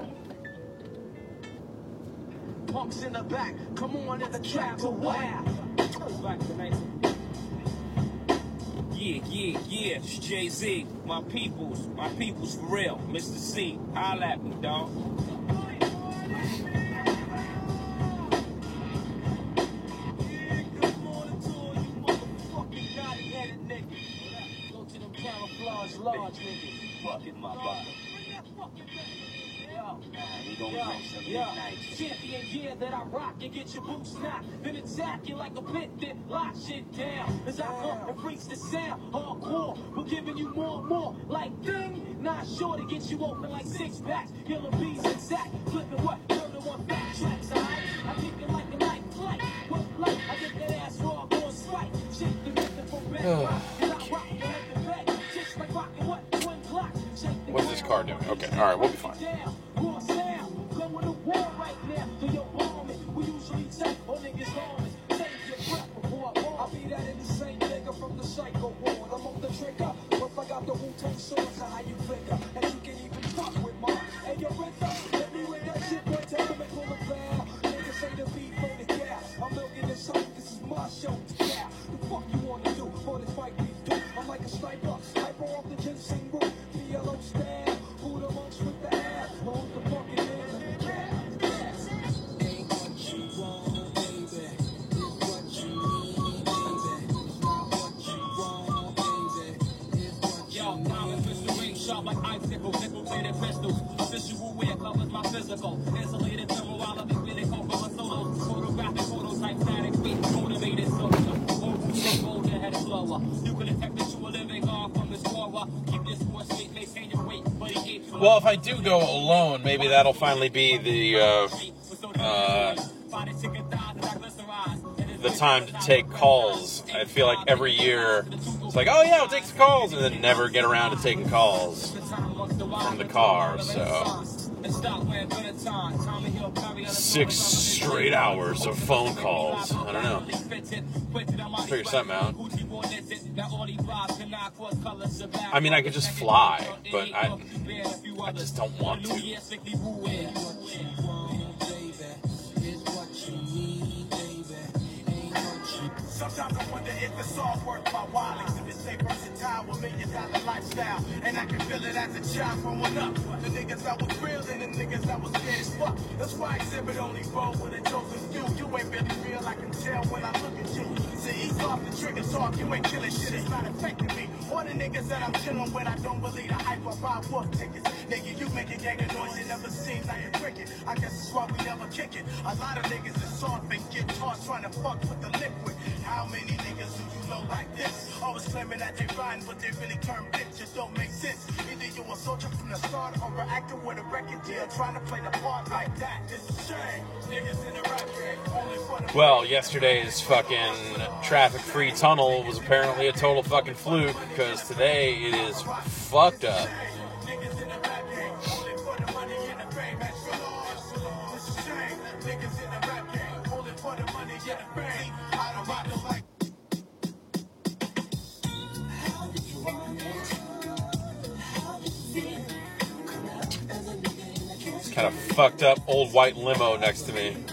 punks in the back. Come on in the trap to wow. Yeah, yeah, yeah, it's Jay-Z, my peoples, my peoples for real, Mister C, holla at me, dawg. Go to them camouflage large niggas. Fuck it, my body. We gon' drink some midnight. Champion year that I rock and get your boots knocked. Then attack you like a pit that lock shit down. As I come and freaks the sound, hardcore. We're giving you more and more. Like ding, not sure to get you open like six packs. Killer bees and sack, flipping what? thirty-one fat tracks, alright? I kick it like a night flight. What light? I get that ass raw, going spike. Shake the rhythm from back. And I rock the head to back. Chicks like rocking what? Twin clocks. What's this car doing? Okay, all right, we'll be fine. I'm like a sniper, sniper off the ginseng root, P L O style, who the monks with the ass, hold the fucking hands in the cat. Ain't what you want, baby, it's what you need, baby, not what you want, baby, it's what you need. Yo, I'm pistol ring sharp like icicle, nickel plated pistols, visual wear covers my physical, insulated thermal while I'm admitting over a solo, photographic phototype, static beat, motivated social, old shit, older head slower, you can detect that you are living off from this war, keep this force weight, maintain your weight, but he ain't. Well, if I do go alone, maybe that'll finally be the uh, uh, the time to take calls. I feel like every year it's like, oh yeah, I'll take some calls, and then never get around to taking calls from the car. So six straight hours of phone calls. I don't know. Figure something out. I mean, I could just fly, but I, I just don't want to. Sometimes I wonder if it's all worth my while. Exhibit stay versatile with million dollar lifestyle. And I can feel it as a child growing up. The niggas that was real and the niggas that was scared as fuck. That's why Exhibit only roll with a chosen few. You ain't really real, I can tell when I look at you. See, ease off the trigger talk, you ain't killing shit, it's not affecting me. All the niggas that I'm chilling with, I don't believe the hype or buy wolf tickets. Nigga, you make a gang of noise, it never seems like a cricket. I guess that's why we never kick it. A lot of niggas is soft and get taught trying to fuck with the liquid. How many niggas do you know like this? Always claiming that they fine, but they really turn bitch. Just don't make sense. Either you a soldier from the start or an actor with a record deal trying to play the part like that. It's a shame. Niggas in the rap game only for the. Well, yesterday's fucking traffic-free tunnel was apparently a total fucking fluke, because today it is fucked up. Kind of fucked up old white limo next to me.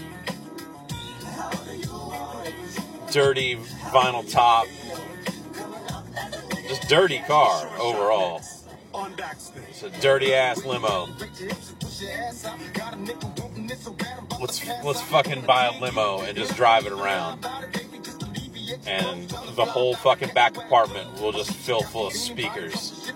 Dirty vinyl top. Just dirty car overall. It's a dirty ass limo. Let's let's fucking buy a limo and just drive it around. And the whole fucking back compartment will just fill full of speakers.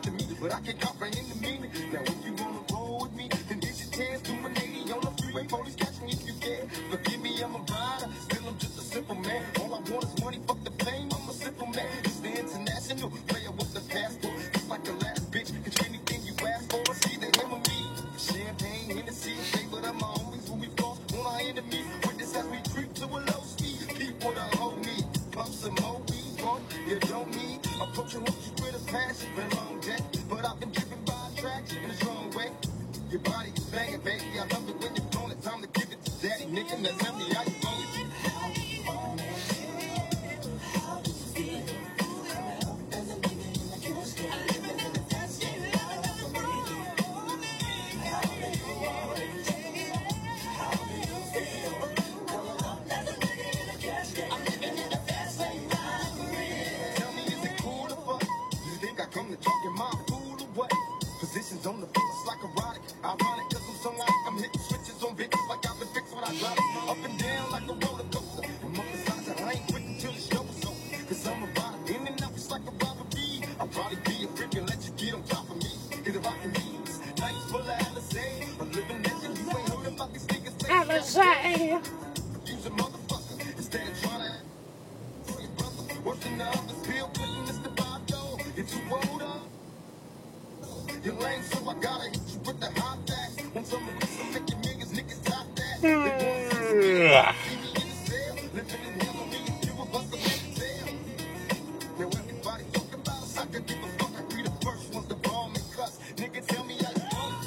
Police catch me if you can. Forgive me, I'm a rider. Still, I'm just a simple man. All I want is money, fuck the fame. I'm a simple man. It's the international player with the passport. It's like the last bitch. It's anything you ask for. I see the him of me. Champagne, Hennessy, they but I'm my homies when we cross on our enemies. Witness as we creep to a low speed. People to hold me. Pump some more weed, bro. You don't need. Approaching what you with a passion. Been a long day, but I've been driven by attraction in a strong way. Your body is banging, baby. I love it when you're blown it. Time to give it to daddy, nigga. Now tell me how you blow it. Ironic, cause I'm so like I'm hitting switches on bitches like I've been fixed when I drop it. Up and down like a roller coaster. I'm up besides it, I ain't quitting till the show's over. Cause I'm a rider, in and out, it's like a robber bee. I'll probably be a freak and let you get on top of me. Get it rockin' knees, nights full of Alizé. A living legend, you ain't heard about these niggas. Alizé. Use a motherfucker instead of trying to for your brother. Working the other pill, putting this to Bob Dole. You're too old up. You're lame, so I gotta hit you with the hot facts. When some of us are making millions, niggas top that. They want to see me in the cell. Living in hell, only a few of us are in the tail. Now everybody talking about us, I could give a fuck. I be the first ones to bomb and cuss. Nigga, tell me how you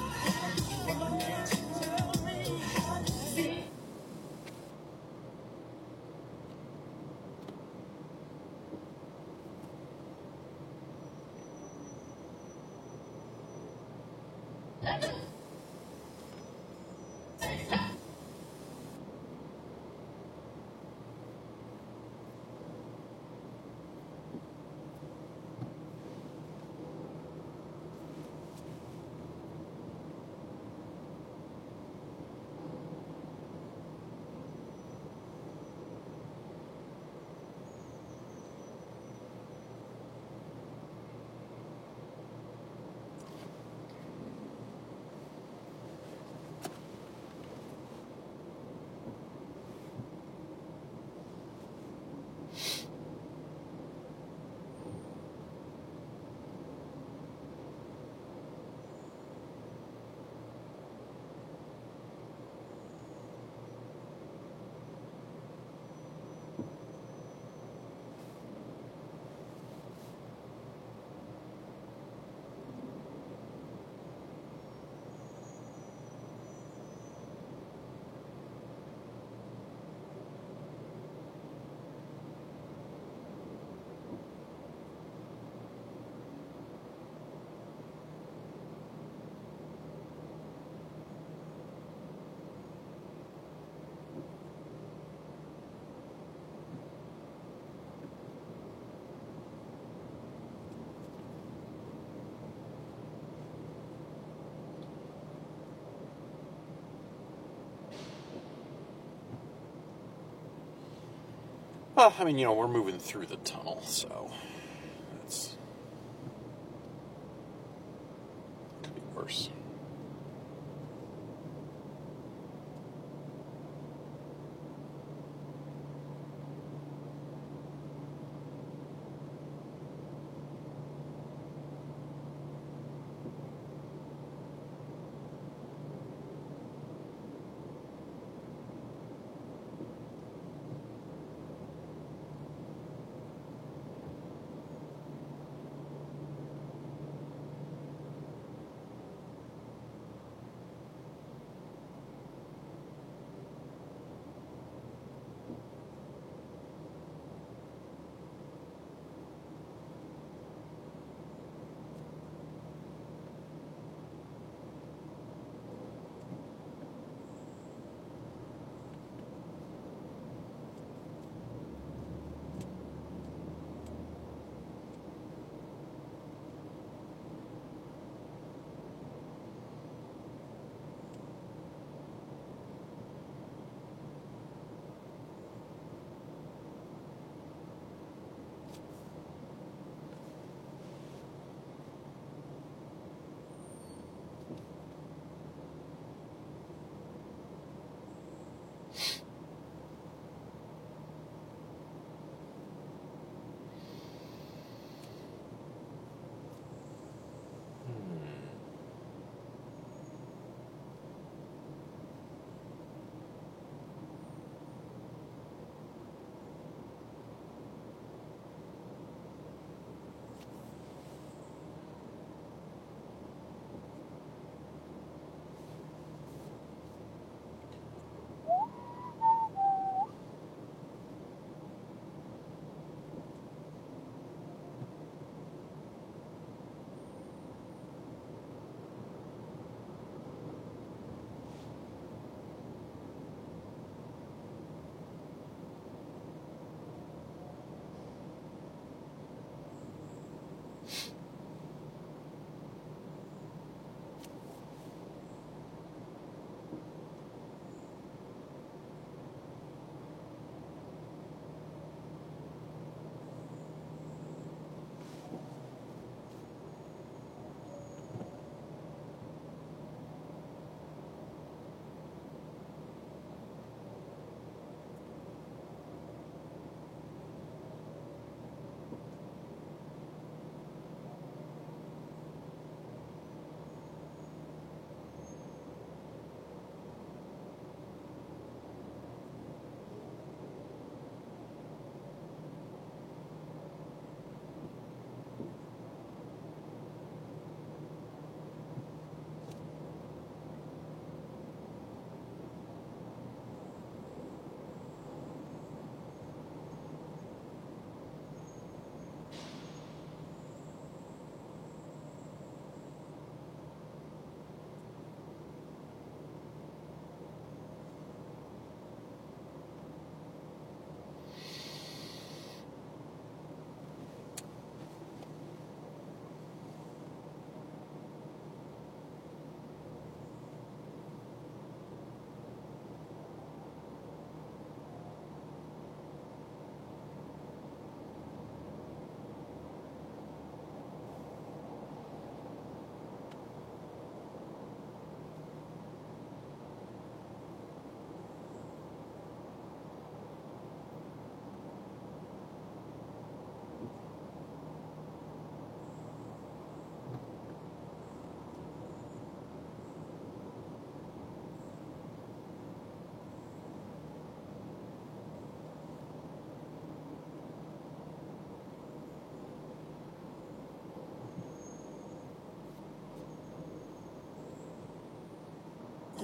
Well, I mean, you know, we're moving through the tunnel, so it's could be worse.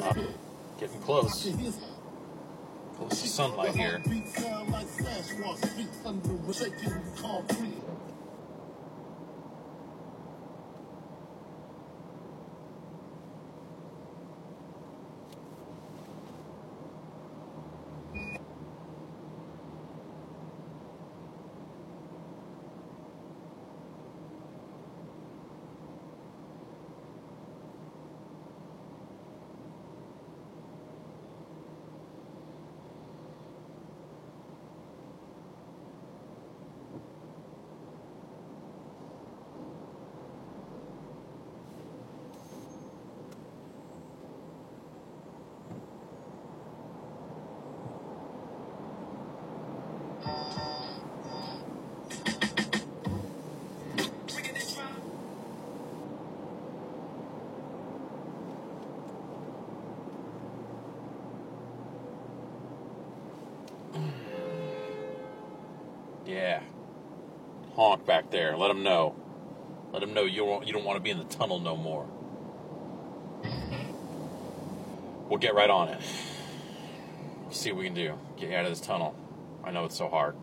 Uh, getting close. Close to sunlight here. Yeah. Honk back there. Let them know. Let them know you don't, you don't want to be in the tunnel no more. We'll get right on it. See what we can do. Get you out of this tunnel. I know it's so hard.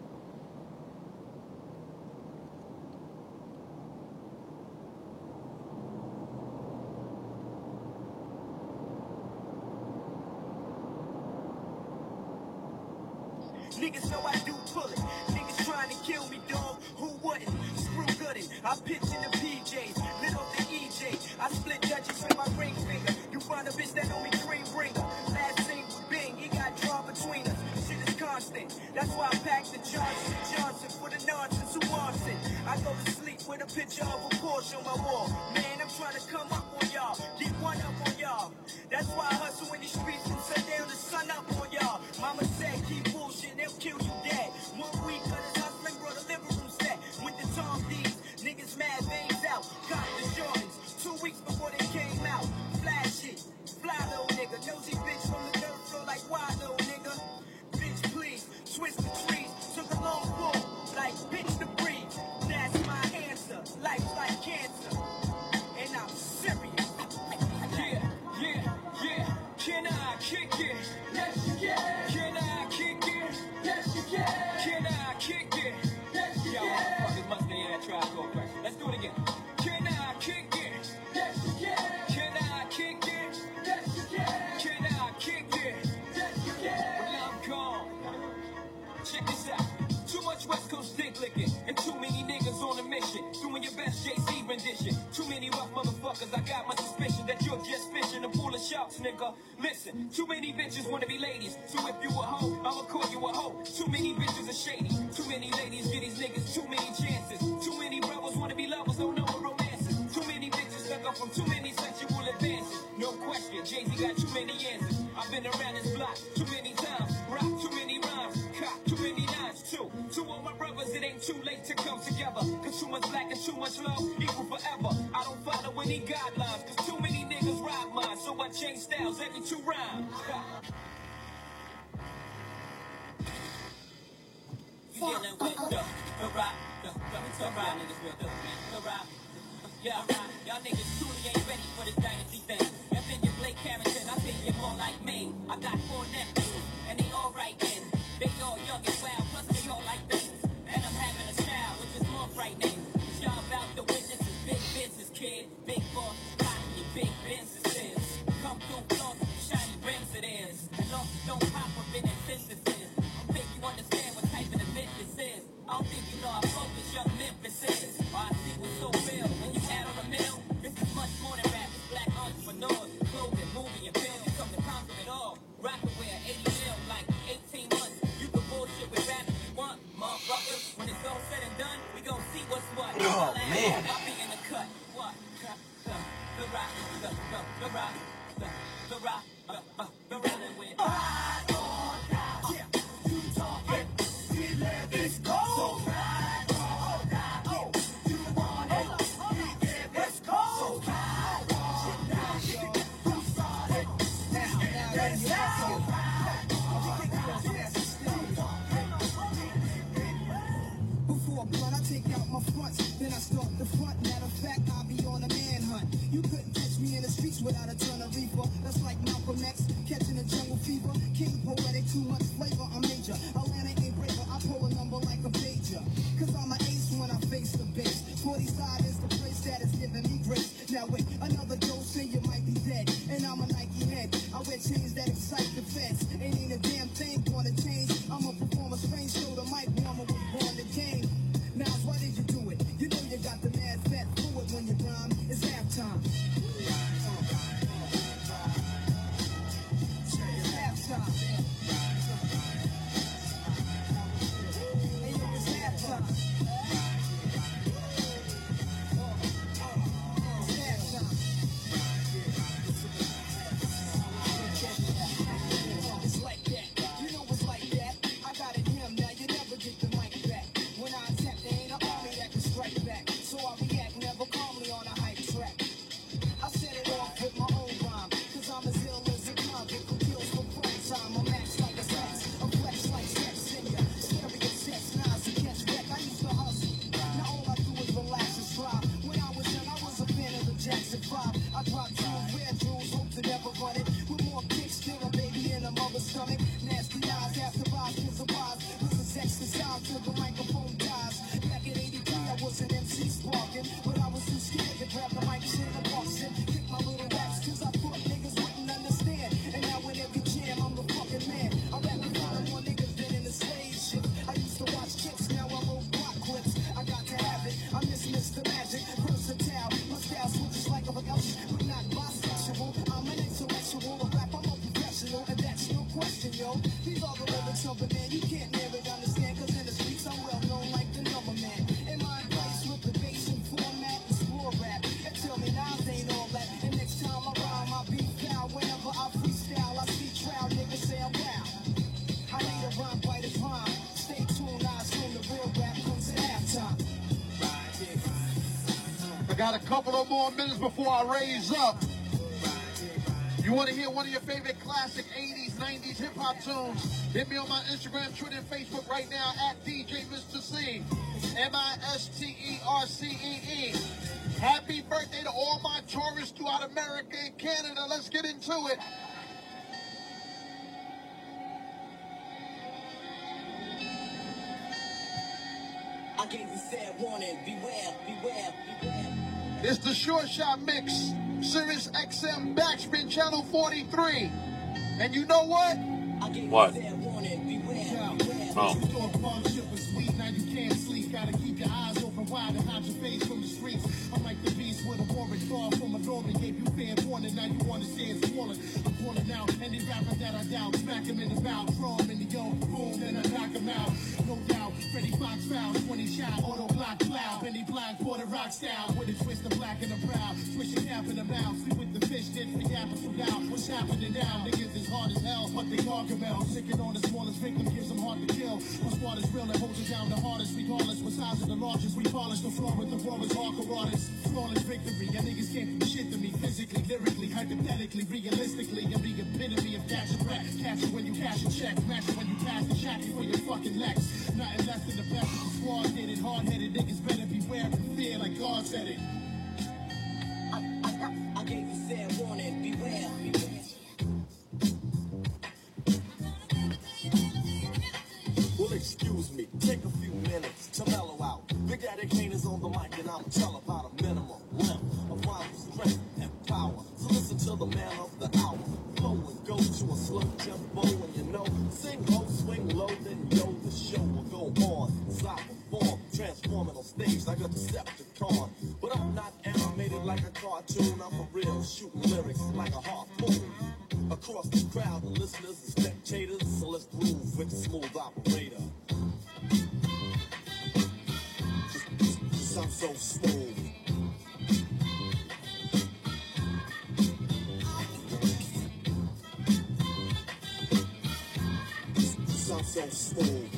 Niggas know I do pull it. Niggas trying to kill me, dog. Who wouldn't? Screw goodin'. I pitch in the P Js. Lit off the E J. I split Dutchies with my ring finger. You find a bitch that know me cream bringer. Last scene with Bing, he got drama between us. Shit is constant. That's why I packed the Johnson Johnson for the nonsense who wants it. I go to sleep with a picture of a Porsche on my wall. Man, I'm trying to come up on y'all. Get one up on y'all. That's why I hustle in the streets and set down the sun up on y'all. Mama said keep bullshit, they'll kill you dead. One week of this hustling brought a living room set. Went to Tom D's, niggas mad veins out. Got the Jordans, two weeks before they came out. Flash shit, fly little nigga. Nosy bitch from the third floor like why little nigga. Bitch please, twist the trees. Took a long pull, like bitch to breathe. That's my answer, life's like cancer. And I'm serious. Yeah, yeah, yeah. Can I kick it? Yes, you can. Can I kick it? Yes, you can. Can I kick it? Yes, you can. Yo, motherfuckers must have had tried to go first. Let's do it again. Can I kick it? Yes, you can. Can I kick it? Yes, you can. Can I kick it? Yes, you can. Well, I'm gone. Check this out. Too much West Coast dick licking, and too many niggas on a mission. Doing your best J C rendition. Too many rough motherfuckers, I got my suspicion that you're just fishing a pool of sharks, nigga. Listen, too many bitches wanna be ladies, so if you a hoe, I'ma call you a hoe. Too many bitches are shady, too many ladies get these niggas too many chances. Too many brothers wanna be lovers, don't know what romance is. Too many bitches stuck up from too many sexual advances. No question, Jay-Z got too many answers. I've been around this block too many times, rock too many rhymes, cop too many nines too. To all my brothers, it ain't too late to come together. Cause too much black and too much love equal forever. I don't follow any guidelines, cause too many niggas ride mine. So I change styles every two rhymes. Yeah, now with the, the rock, the, the, the rock, niggas with the, the rock. Yeah, rock. Y'all niggas truly ain't ready for this dynasty thing. Y'all think you're Blake Carrington, I think you're more like me. I got four nephews, and they all right then. They all young and wild, plus they all like this. And I'm having a child, which is more frightening. Y'all about the witnesses, big business, kid. Big boss, cocky, big businesses. Come through floors, shiny rims it is. And losses don't pop up in instances. I think you understand what type of event this is. I don't think you know how focused young Memphis is. Or I see what's so real. When you add on a mill, this is much more than rap. It's black entrepreneurs, clothing, movie, and film. It's something conquer it all. Rockaway, eighty mil, like eighteen months. You can bullshit with rap if you want, motherfuckers. When it's all said and done, we gon' see what's what. Oh, man. I'll be in the cut. What? The rock, the, the, the rock, the, the rock, the, uh, the rolling with. Ride on down. Yeah, you talking. We let this go. So ride on down. Oh, you want it. We get this go. So ride on down. Who started? Now, now, let's go. Before blood, I take out my fronts, then I start the front. Matter of fact, I'll be on a manhunt. You couldn't catch me in the streets without a ton of reefer. That's like Malcolm paper next, catching a jungle fever. King poetic, too much flavor, I'm major. Atlanta ain't braver, I pull a number like a pager. Cause I'm an ace when I face the base. forty-side is the place that is giving me grace. Now wait, another dose and you might be dead. And I'm a Nike head, I wear chains that excite the feds. Ain't ain't a damn thing gonna change. I'm a performer, strange, so the mic warmer was born to game. Now why did you do it? You know you got the mad fat fluid when you rhyme. It's halftime. It's halftime. Hey, yo, it's halftime. It's like that. You know it's like that. I got it him now. You never get the mic back. When I attack, there ain't an army that can strike back. So I react never calmly on a hype track. I set it off with my own rhyme. Cause I'm as ill as a convict who kills for prime time. I'm max like a sex. I'm flex like sex in ya. Stereo sex, knives to catch wreck. I used to hustle. Now all I do is relax and strive. When I was young, I was a fan of the Jackson five. I dropped jewels, rare jewels, hope to never run it. With more kicks than a baby in a mother's stomach. Nasty eyes, after vibes, kids of wise. This is exercise till the microphone dies. Back in eighty-three, I was an M C sparking. But I was too scared to grab the mic, sit in the box and kick my little raps. Cause I thought niggas wouldn't understand. And now in every jam, I'm the fucking man. I rap and follow more niggas than in the slave shit. I used to watch kicks, now I roll block clips. I got to have it, I miss Mister Magic. Versatile, my style switches like a couch, but not bisexual. I'm an intellectual, a rap, I'm a professional, and that's no question, yo. These are the lyrics of a man you can't never understand. Cause in the streets, I'm well known like the number man. Am I in place with the bass and format and explore rap? And tell me now ain't all that. And next time I rhyme, I be foul. Whenever I freestyle, I see trial niggas say I'm wow. I need a rhyme, bite a rhyme. Stay tuned, I assume the real rap comes at halftime. I got a couple of more minutes before I raise up. You want to hear one of your favorite classic eighties, nineties hip-hop tunes? Hit me on my Instagram, Twitter, and Facebook right now at D J Mister C. M I S T E R C E E. Happy birthday to all my tourists throughout America and Canada. Let's get into it. I gave you fair warning, beware, beware, beware. It's the Short Shot Mix, Sirius X M Backspin Channel forty-three. And you know what? What? Oh. You thought fellowship was sweet, now you can't sleep. Gotta keep your eyes open wide and hide your face from the streets. I'm like the beast with a warrant, far from a door and gave you fair warning. Now you wanna say it's falling. I'm calling out any rapper that I doubt. Smack him in the mouth, throw him in the yoke, boom, then I knock him out. No doubt, Freddie Fox foul, twenty shot, auto block cloud. Benny Black, Porter Rock style, with a twist of black in the brow. Swishing half in the mouth, sleep with the fish, did for yapping too loud. What's happening now? Niggas is hard as hell, but they Gargamel. Sicking on the smallest victim, gives them hard to kill. My squad is real and holds it down the hardest. Regardless, what size of the largest, we polish the floor with the rawest hardcore artists. Flawless victory, and niggas can't do shit to me. Physically, lyrically, hypothetically, realistically. I'm the epitome of cash and crack. Catch it when you cash a check, match it when you pass the shacky for your fucking Lex. Nothing less than the best of the squad did it. Hard-headed niggas better beware of fear like God said it. I, I, I gave you fair warning, beware, beware. Well, excuse me, take a few minutes to mellow out. Big Daddy Kane is on the mic and I'ma tell about a minimum limb of rhyme strength and power. So listen to the man of the hour. Flow and go to a slow tempo and you know, sing low, swing low, then yo, the show will go on. So I perform, transforming on stage like a Decepticon. But I'm not animated like a cartoon, I'm for real, shooting lyrics like a harpoon. Across the crowd, the listeners and spectators, so let's groove with the smooth operator. Just, I'm so smooth. Just, I'm so smooth.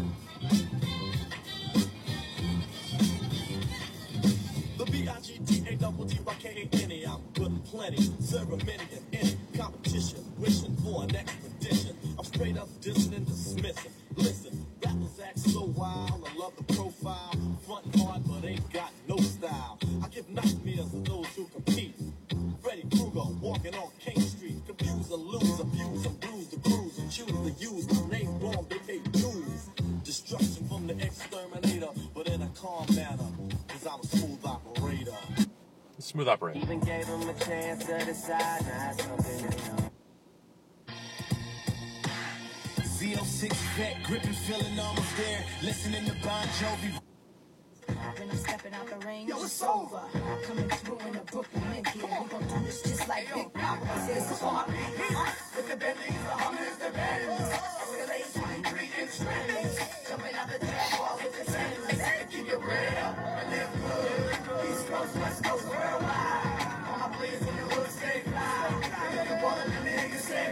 The B I G T A double G Y K A N E, I'm good and plenty, serving many and any competition, wishing for an expedition. I'm straight up dissing and dismissing. Listen, rappers act so wild, I love the profile, front hard but ain't got no style. I give nightmares to those who compete. Freddy Krueger walking on King Street, confusing Smooth operator. Even gave him a chance to decide. Now that's something to know. Z oh six vet, gripping, feeling almost there. Listening to Bon Jovi. When I'm stepping out the ring, yo, it's over. Coming through in a Brooklyn Nick here. We gon' do this just like Big Papa says it's hard. With the Bentleys, the Hummers, the Bentleys. Escalades, ingredients, trends. Coming out the trap wall with the trends. Keep it real and live good. East Coast, West Coast, worldwide. All my players in the hood stay fly. And if you wanna let me hear you say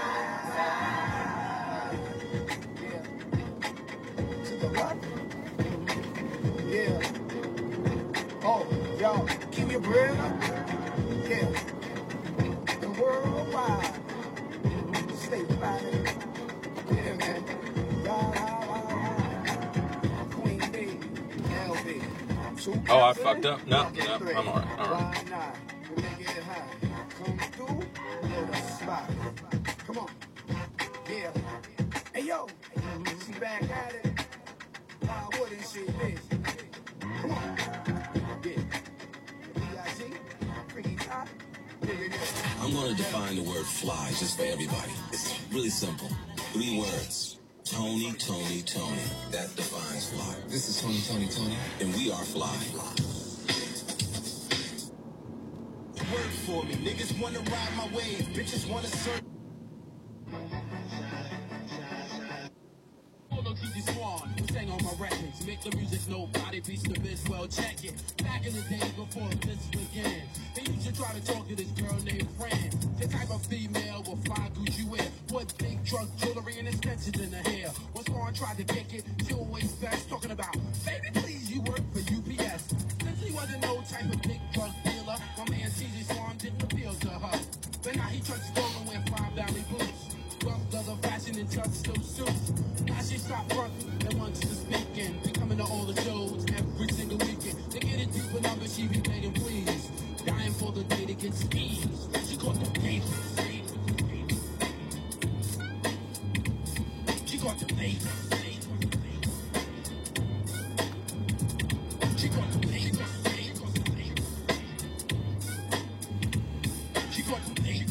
right. To the left. Yeah. Oh, yo, keep your bread up. Yeah. The worldwide. Stay fine. Yeah, man. Queen B, L B. Oh, I fucked up? No, no, I'm alright. Alright. Come through, know the spot. Come on. Yeah. Hey, yo. She back at it. Why wouldn't she be? Come on. Yeah. B I G. Freaky top. I'm going to define the word fly just for everybody. It's really simple. Three words. Tony, Tony, Tony. That defines fly. This is Tony, Tony, Tony. And we are fly. Word for me. Niggas wanna ride my wave. Bitches wanna serve. T G Swan, who sang on my records. Make the music nobody beats the bitch, well check it. Back in the day before this began, they used to try to talk to this girl named Fran. The type of female with fly Gucci wear, with big drug jewelry and extensions in her hair. When Swan tried to kick it, she always fast, talking about, baby please, you work for U P S. Since he wasn't no type of big drug dealer, my man T G Swan didn't appeal to her. But now he trucks stolen with Fly Valley boots. Rough leather fashion and just so suits. Now she stopped fronting and wants to speak in. Be coming to all the shows every single weekend. To get it deeper number, she be begging please. Dying for the day to get squeezed. She caught the papers. She caught the papers. She caught the papers. She caught the papers.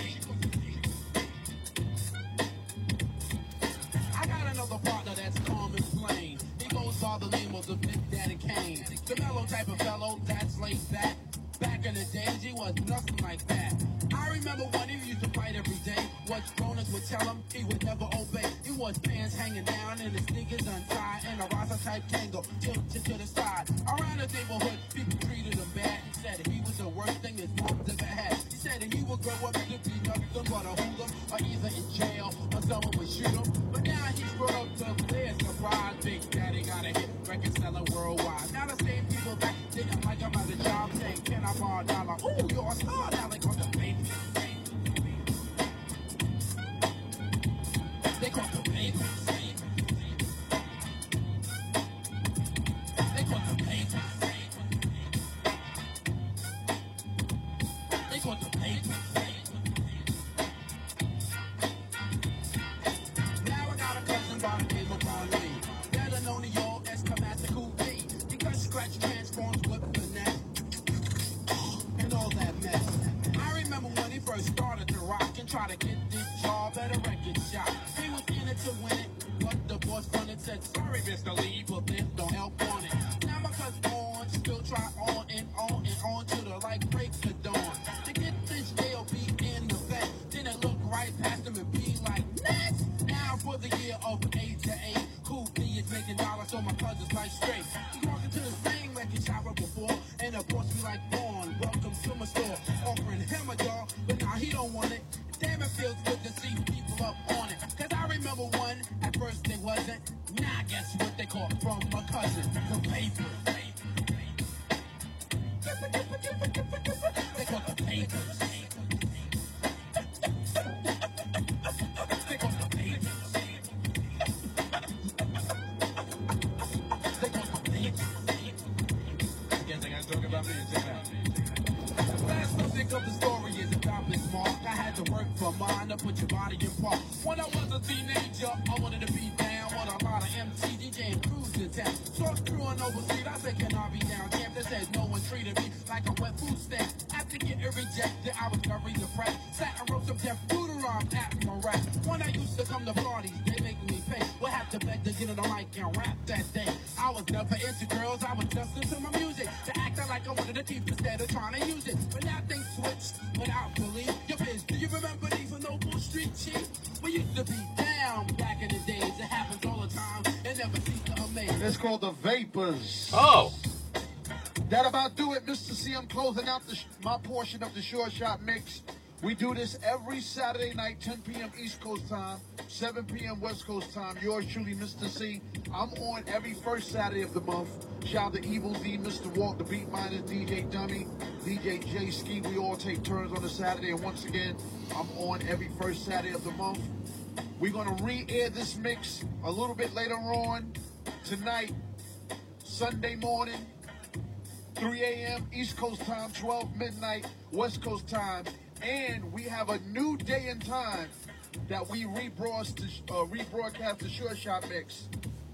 By the name of the Big Daddy Kane. The mellow type of fellow that's laid back. Back in the days, he was nothing like that. I remember when he used to fight every day. What grown-ups would tell him, he would never obey. He was pants hanging down and his sneakers untied. And a Rasa type tango tilted to the side. Around the neighborhood, people treated him bad. He said he was the worst thing his mom's ever had. He said that he would grow up to be nothing but a hoodlum, or either in jail or someone would shoot him. But now he's grown up to play a surprise. Big Daddy got a hit record seller worldwide. Now the same people that didn't like him at the job saying, can I borrow a dollar? Ooh, you're a star now, they caught the baby. They caught the baby. They caught the baby. They caught the baby. Now I got a cousin by the name of Bonnie. Better known to y'all as Kamasa Cool B. Because scratch transforms with finesse. And all that mess. I remember when he first started to rock and try to get this job at a record shop. He was in it to win it, but the boss fronted said, sorry, Mister Lee, but this don't help on it. Now my cousin on, still try on and on and on to the like break the dawn. To get this J O B in the vet, then it look right past him and be like, next! Now for the year of eight to eight, Cool B is making dollars so my cousin's life straight. He's walking to the same record shop before, and the boss be like, Vaughn, welcome to my store. Offering him a dog, but now he don't want it. Damn, it feels good to see people up on it. Cause I remember one, at first it wasn't. Now guess what they call from my cousin? The paper. They call the papers. They call the papers. They call the papers. Again, they gotta talk about me and check out. The last subject of the story is about Miss Mark. I had to work for mine to put your body in park. When I was a teenager, I wanted to be down with a lot of M C D J and cruise to town. So I'm screwing overseas, I said, can I be down? Camp that says no one treated me like a wet food stamp. After getting rejected, I was very depressed. Sat and wrote some deaf Deuteron at my rap. When I used to come to parties, they make me pay. We'll have to beg to get on the mic and rap that day. I was never into girls, I was just into my music. To act like I wanted to teach instead of trying to use it. But now things switched without belief. Your biz, do you remember these Noble Street Chief? We used to be down back in the days. It happens all the time. It never ceased to amaze. It's called the Vapors. Oh. That about do it, Mister C. I'm closing out the sh- my portion of the Short Shot Mix. We do this every Saturday night, ten p.m. East Coast time, seven p.m. West Coast time. Yours truly, Mister C. I'm on every first Saturday of the month. Shout out to Evil D, Mister Walk, the Beat Miners, D J Dummy, D J J Ski. We all take turns on the Saturday. And once again, I'm on every first Saturday of the month. We're going to re-air this mix a little bit later on tonight, Sunday morning, three a.m. East Coast time, twelve midnight West Coast time. And we have a new day and time that we rebroadcast, uh, rebroadcast the Short Shot Mix.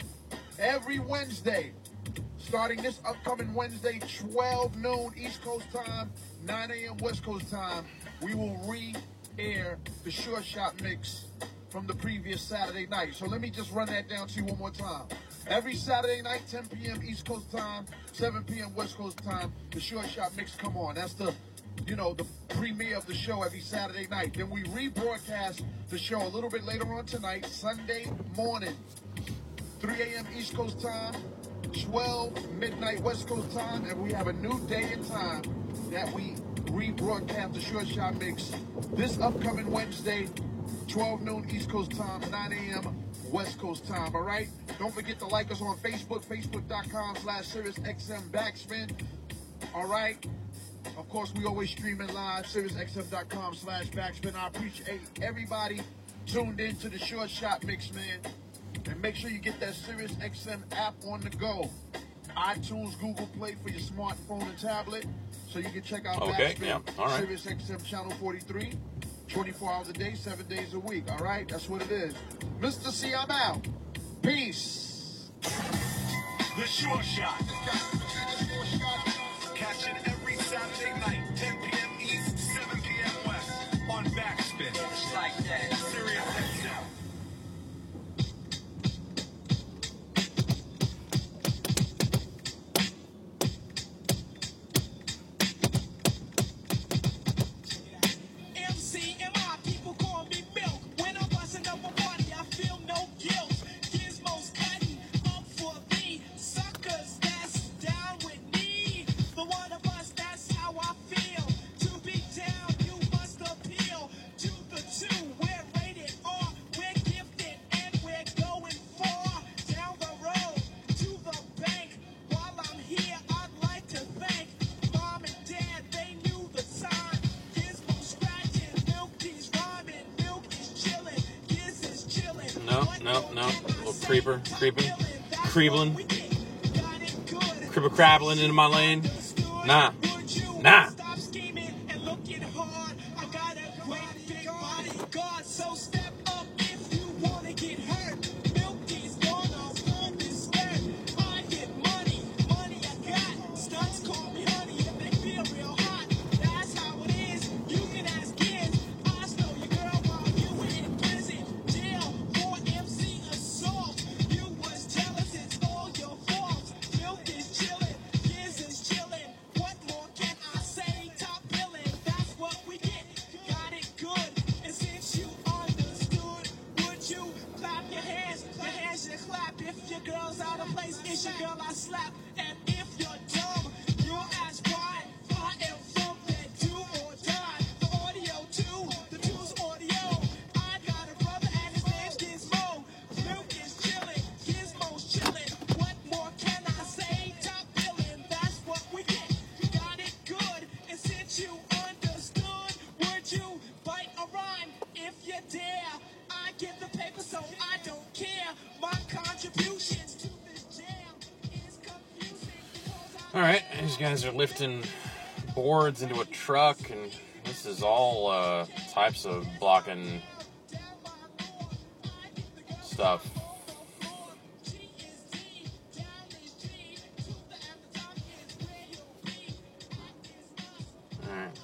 Every Wednesday, starting this upcoming Wednesday, twelve noon East Coast time, nine a.m. West Coast time, we will re-air the Short Shot Mix from the previous Saturday night. So let me just run that down to you one more time. Every Saturday night, ten p.m. East Coast time, seven p.m. West Coast time, the Short Shot Mix come on. That's the, you know, the premiere of the show every Saturday night. Then we rebroadcast the show a little bit later on tonight, Sunday morning, three a.m. East Coast time, twelve midnight West Coast time, and we have a new day and time that we rebroadcast the Short Shot Mix this upcoming Wednesday, twelve noon East Coast time, nine a.m. West Coast time, all right? Don't forget to like us on Facebook, facebook.com slash SiriusXM Backspin, all right? Of course, we always stream it live, SiriusXM.com slash Backspin. I appreciate everybody tuned in to the Short Shot Mix, man. And make sure you get that SiriusXM app on the go. iTunes, Google Play for your smartphone and tablet. So you can check out Okay, Backspin, yeah, all right. SiriusXM Channel forty-three, twenty-four hours a day, seven days a week, all right? That's what it is. Mister C, I'm out. Peace. The Short Shot. Catch it every Saturday night, ten p.m. East, seven p.m. West, on Backspin. Just like that. Sirius X M. M C and my people call me Milk. When I'm busting up a party, I feel no guilt. Gizmo's cutting up for the suckers that's down with me. For one of us, that's how I feel. To be down, you must appeal to the two. We're rated R, we're gifted, and we're going far down the road to the bank. While I'm here, I'd like to thank Mom and Dad, they knew the time. Gizmo scratching, Milky's rhyming, Milky's chilling, Giz is chilling. No, no, no. Little creeper, creeping, creebling, creeper crabbling into my lane. Nah, nah. Stop scheming and looking hard. I got a great big bodyguard, so step up if you wanna get hurt. Milky's gonna pull this skirt. I get money, money I got. Stunts call me honey if they feel real hot. That's how it is. You can ask kids. I stole your girl while you were in prison. Jail for M C assault. You was jealous, it's all your fault. Milk is chillin', Giz is chillin'. What more can I say? Top billing, that's what we get. Got it good. And since you understood, would you clap your hands? Your hands should clap if your girl's out of place. It's your girl I slap. And if you're dumb, you'll ask why. I am from that do or die. The audio too, the two's audio. I got a brother and his name's Gizmo. Milk is chillin', Gizmo's chillin'. What more can I say? Top billing, that's what we get. Got it good, and since you understood, would you bite a rhyme if you dare? I get the paper, so I don't care. My contributions to this jam is confusing. All right, these guys are lifting boards into a truck, and this is all uh, types of blocking stuff. Alright.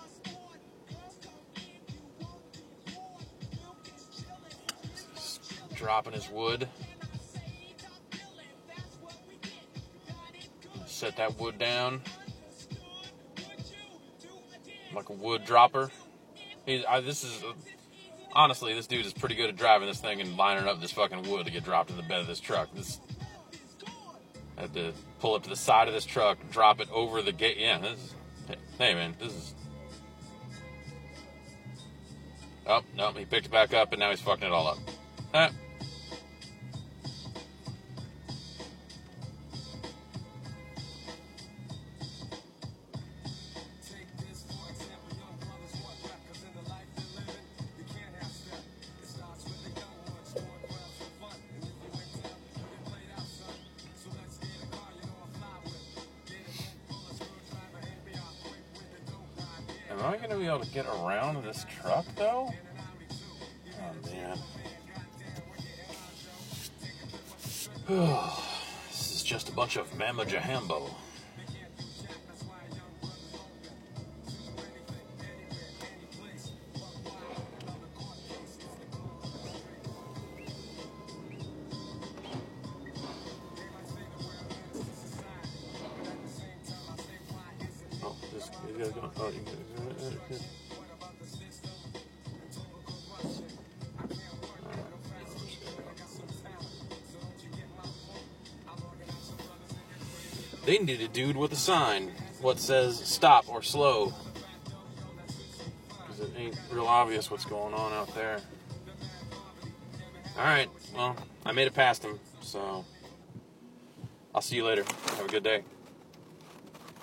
Dropping his wood. Set that wood down like a wood dropper. He, I, this is uh, honestly, this dude is pretty good at driving this thing and lining up this fucking wood to get dropped in the bed of this truck. This I had to pull it to the side of this truck, drop it over the gate. Yeah, this is, hey man, this is. Oh no, he picked it back up and now he's fucking it all up. Ah. Am I going to be able to get around this truck, though? Oh, man. This is just a bunch of Mama Jahambo. Oh, this, you guys gonna, oh, you guys, uh, uh, They need a dude with a sign, what says stop or slow. Because it ain't real obvious what's going on out there. Alright, well, I made it past him, so I'll see you later. Have a good day.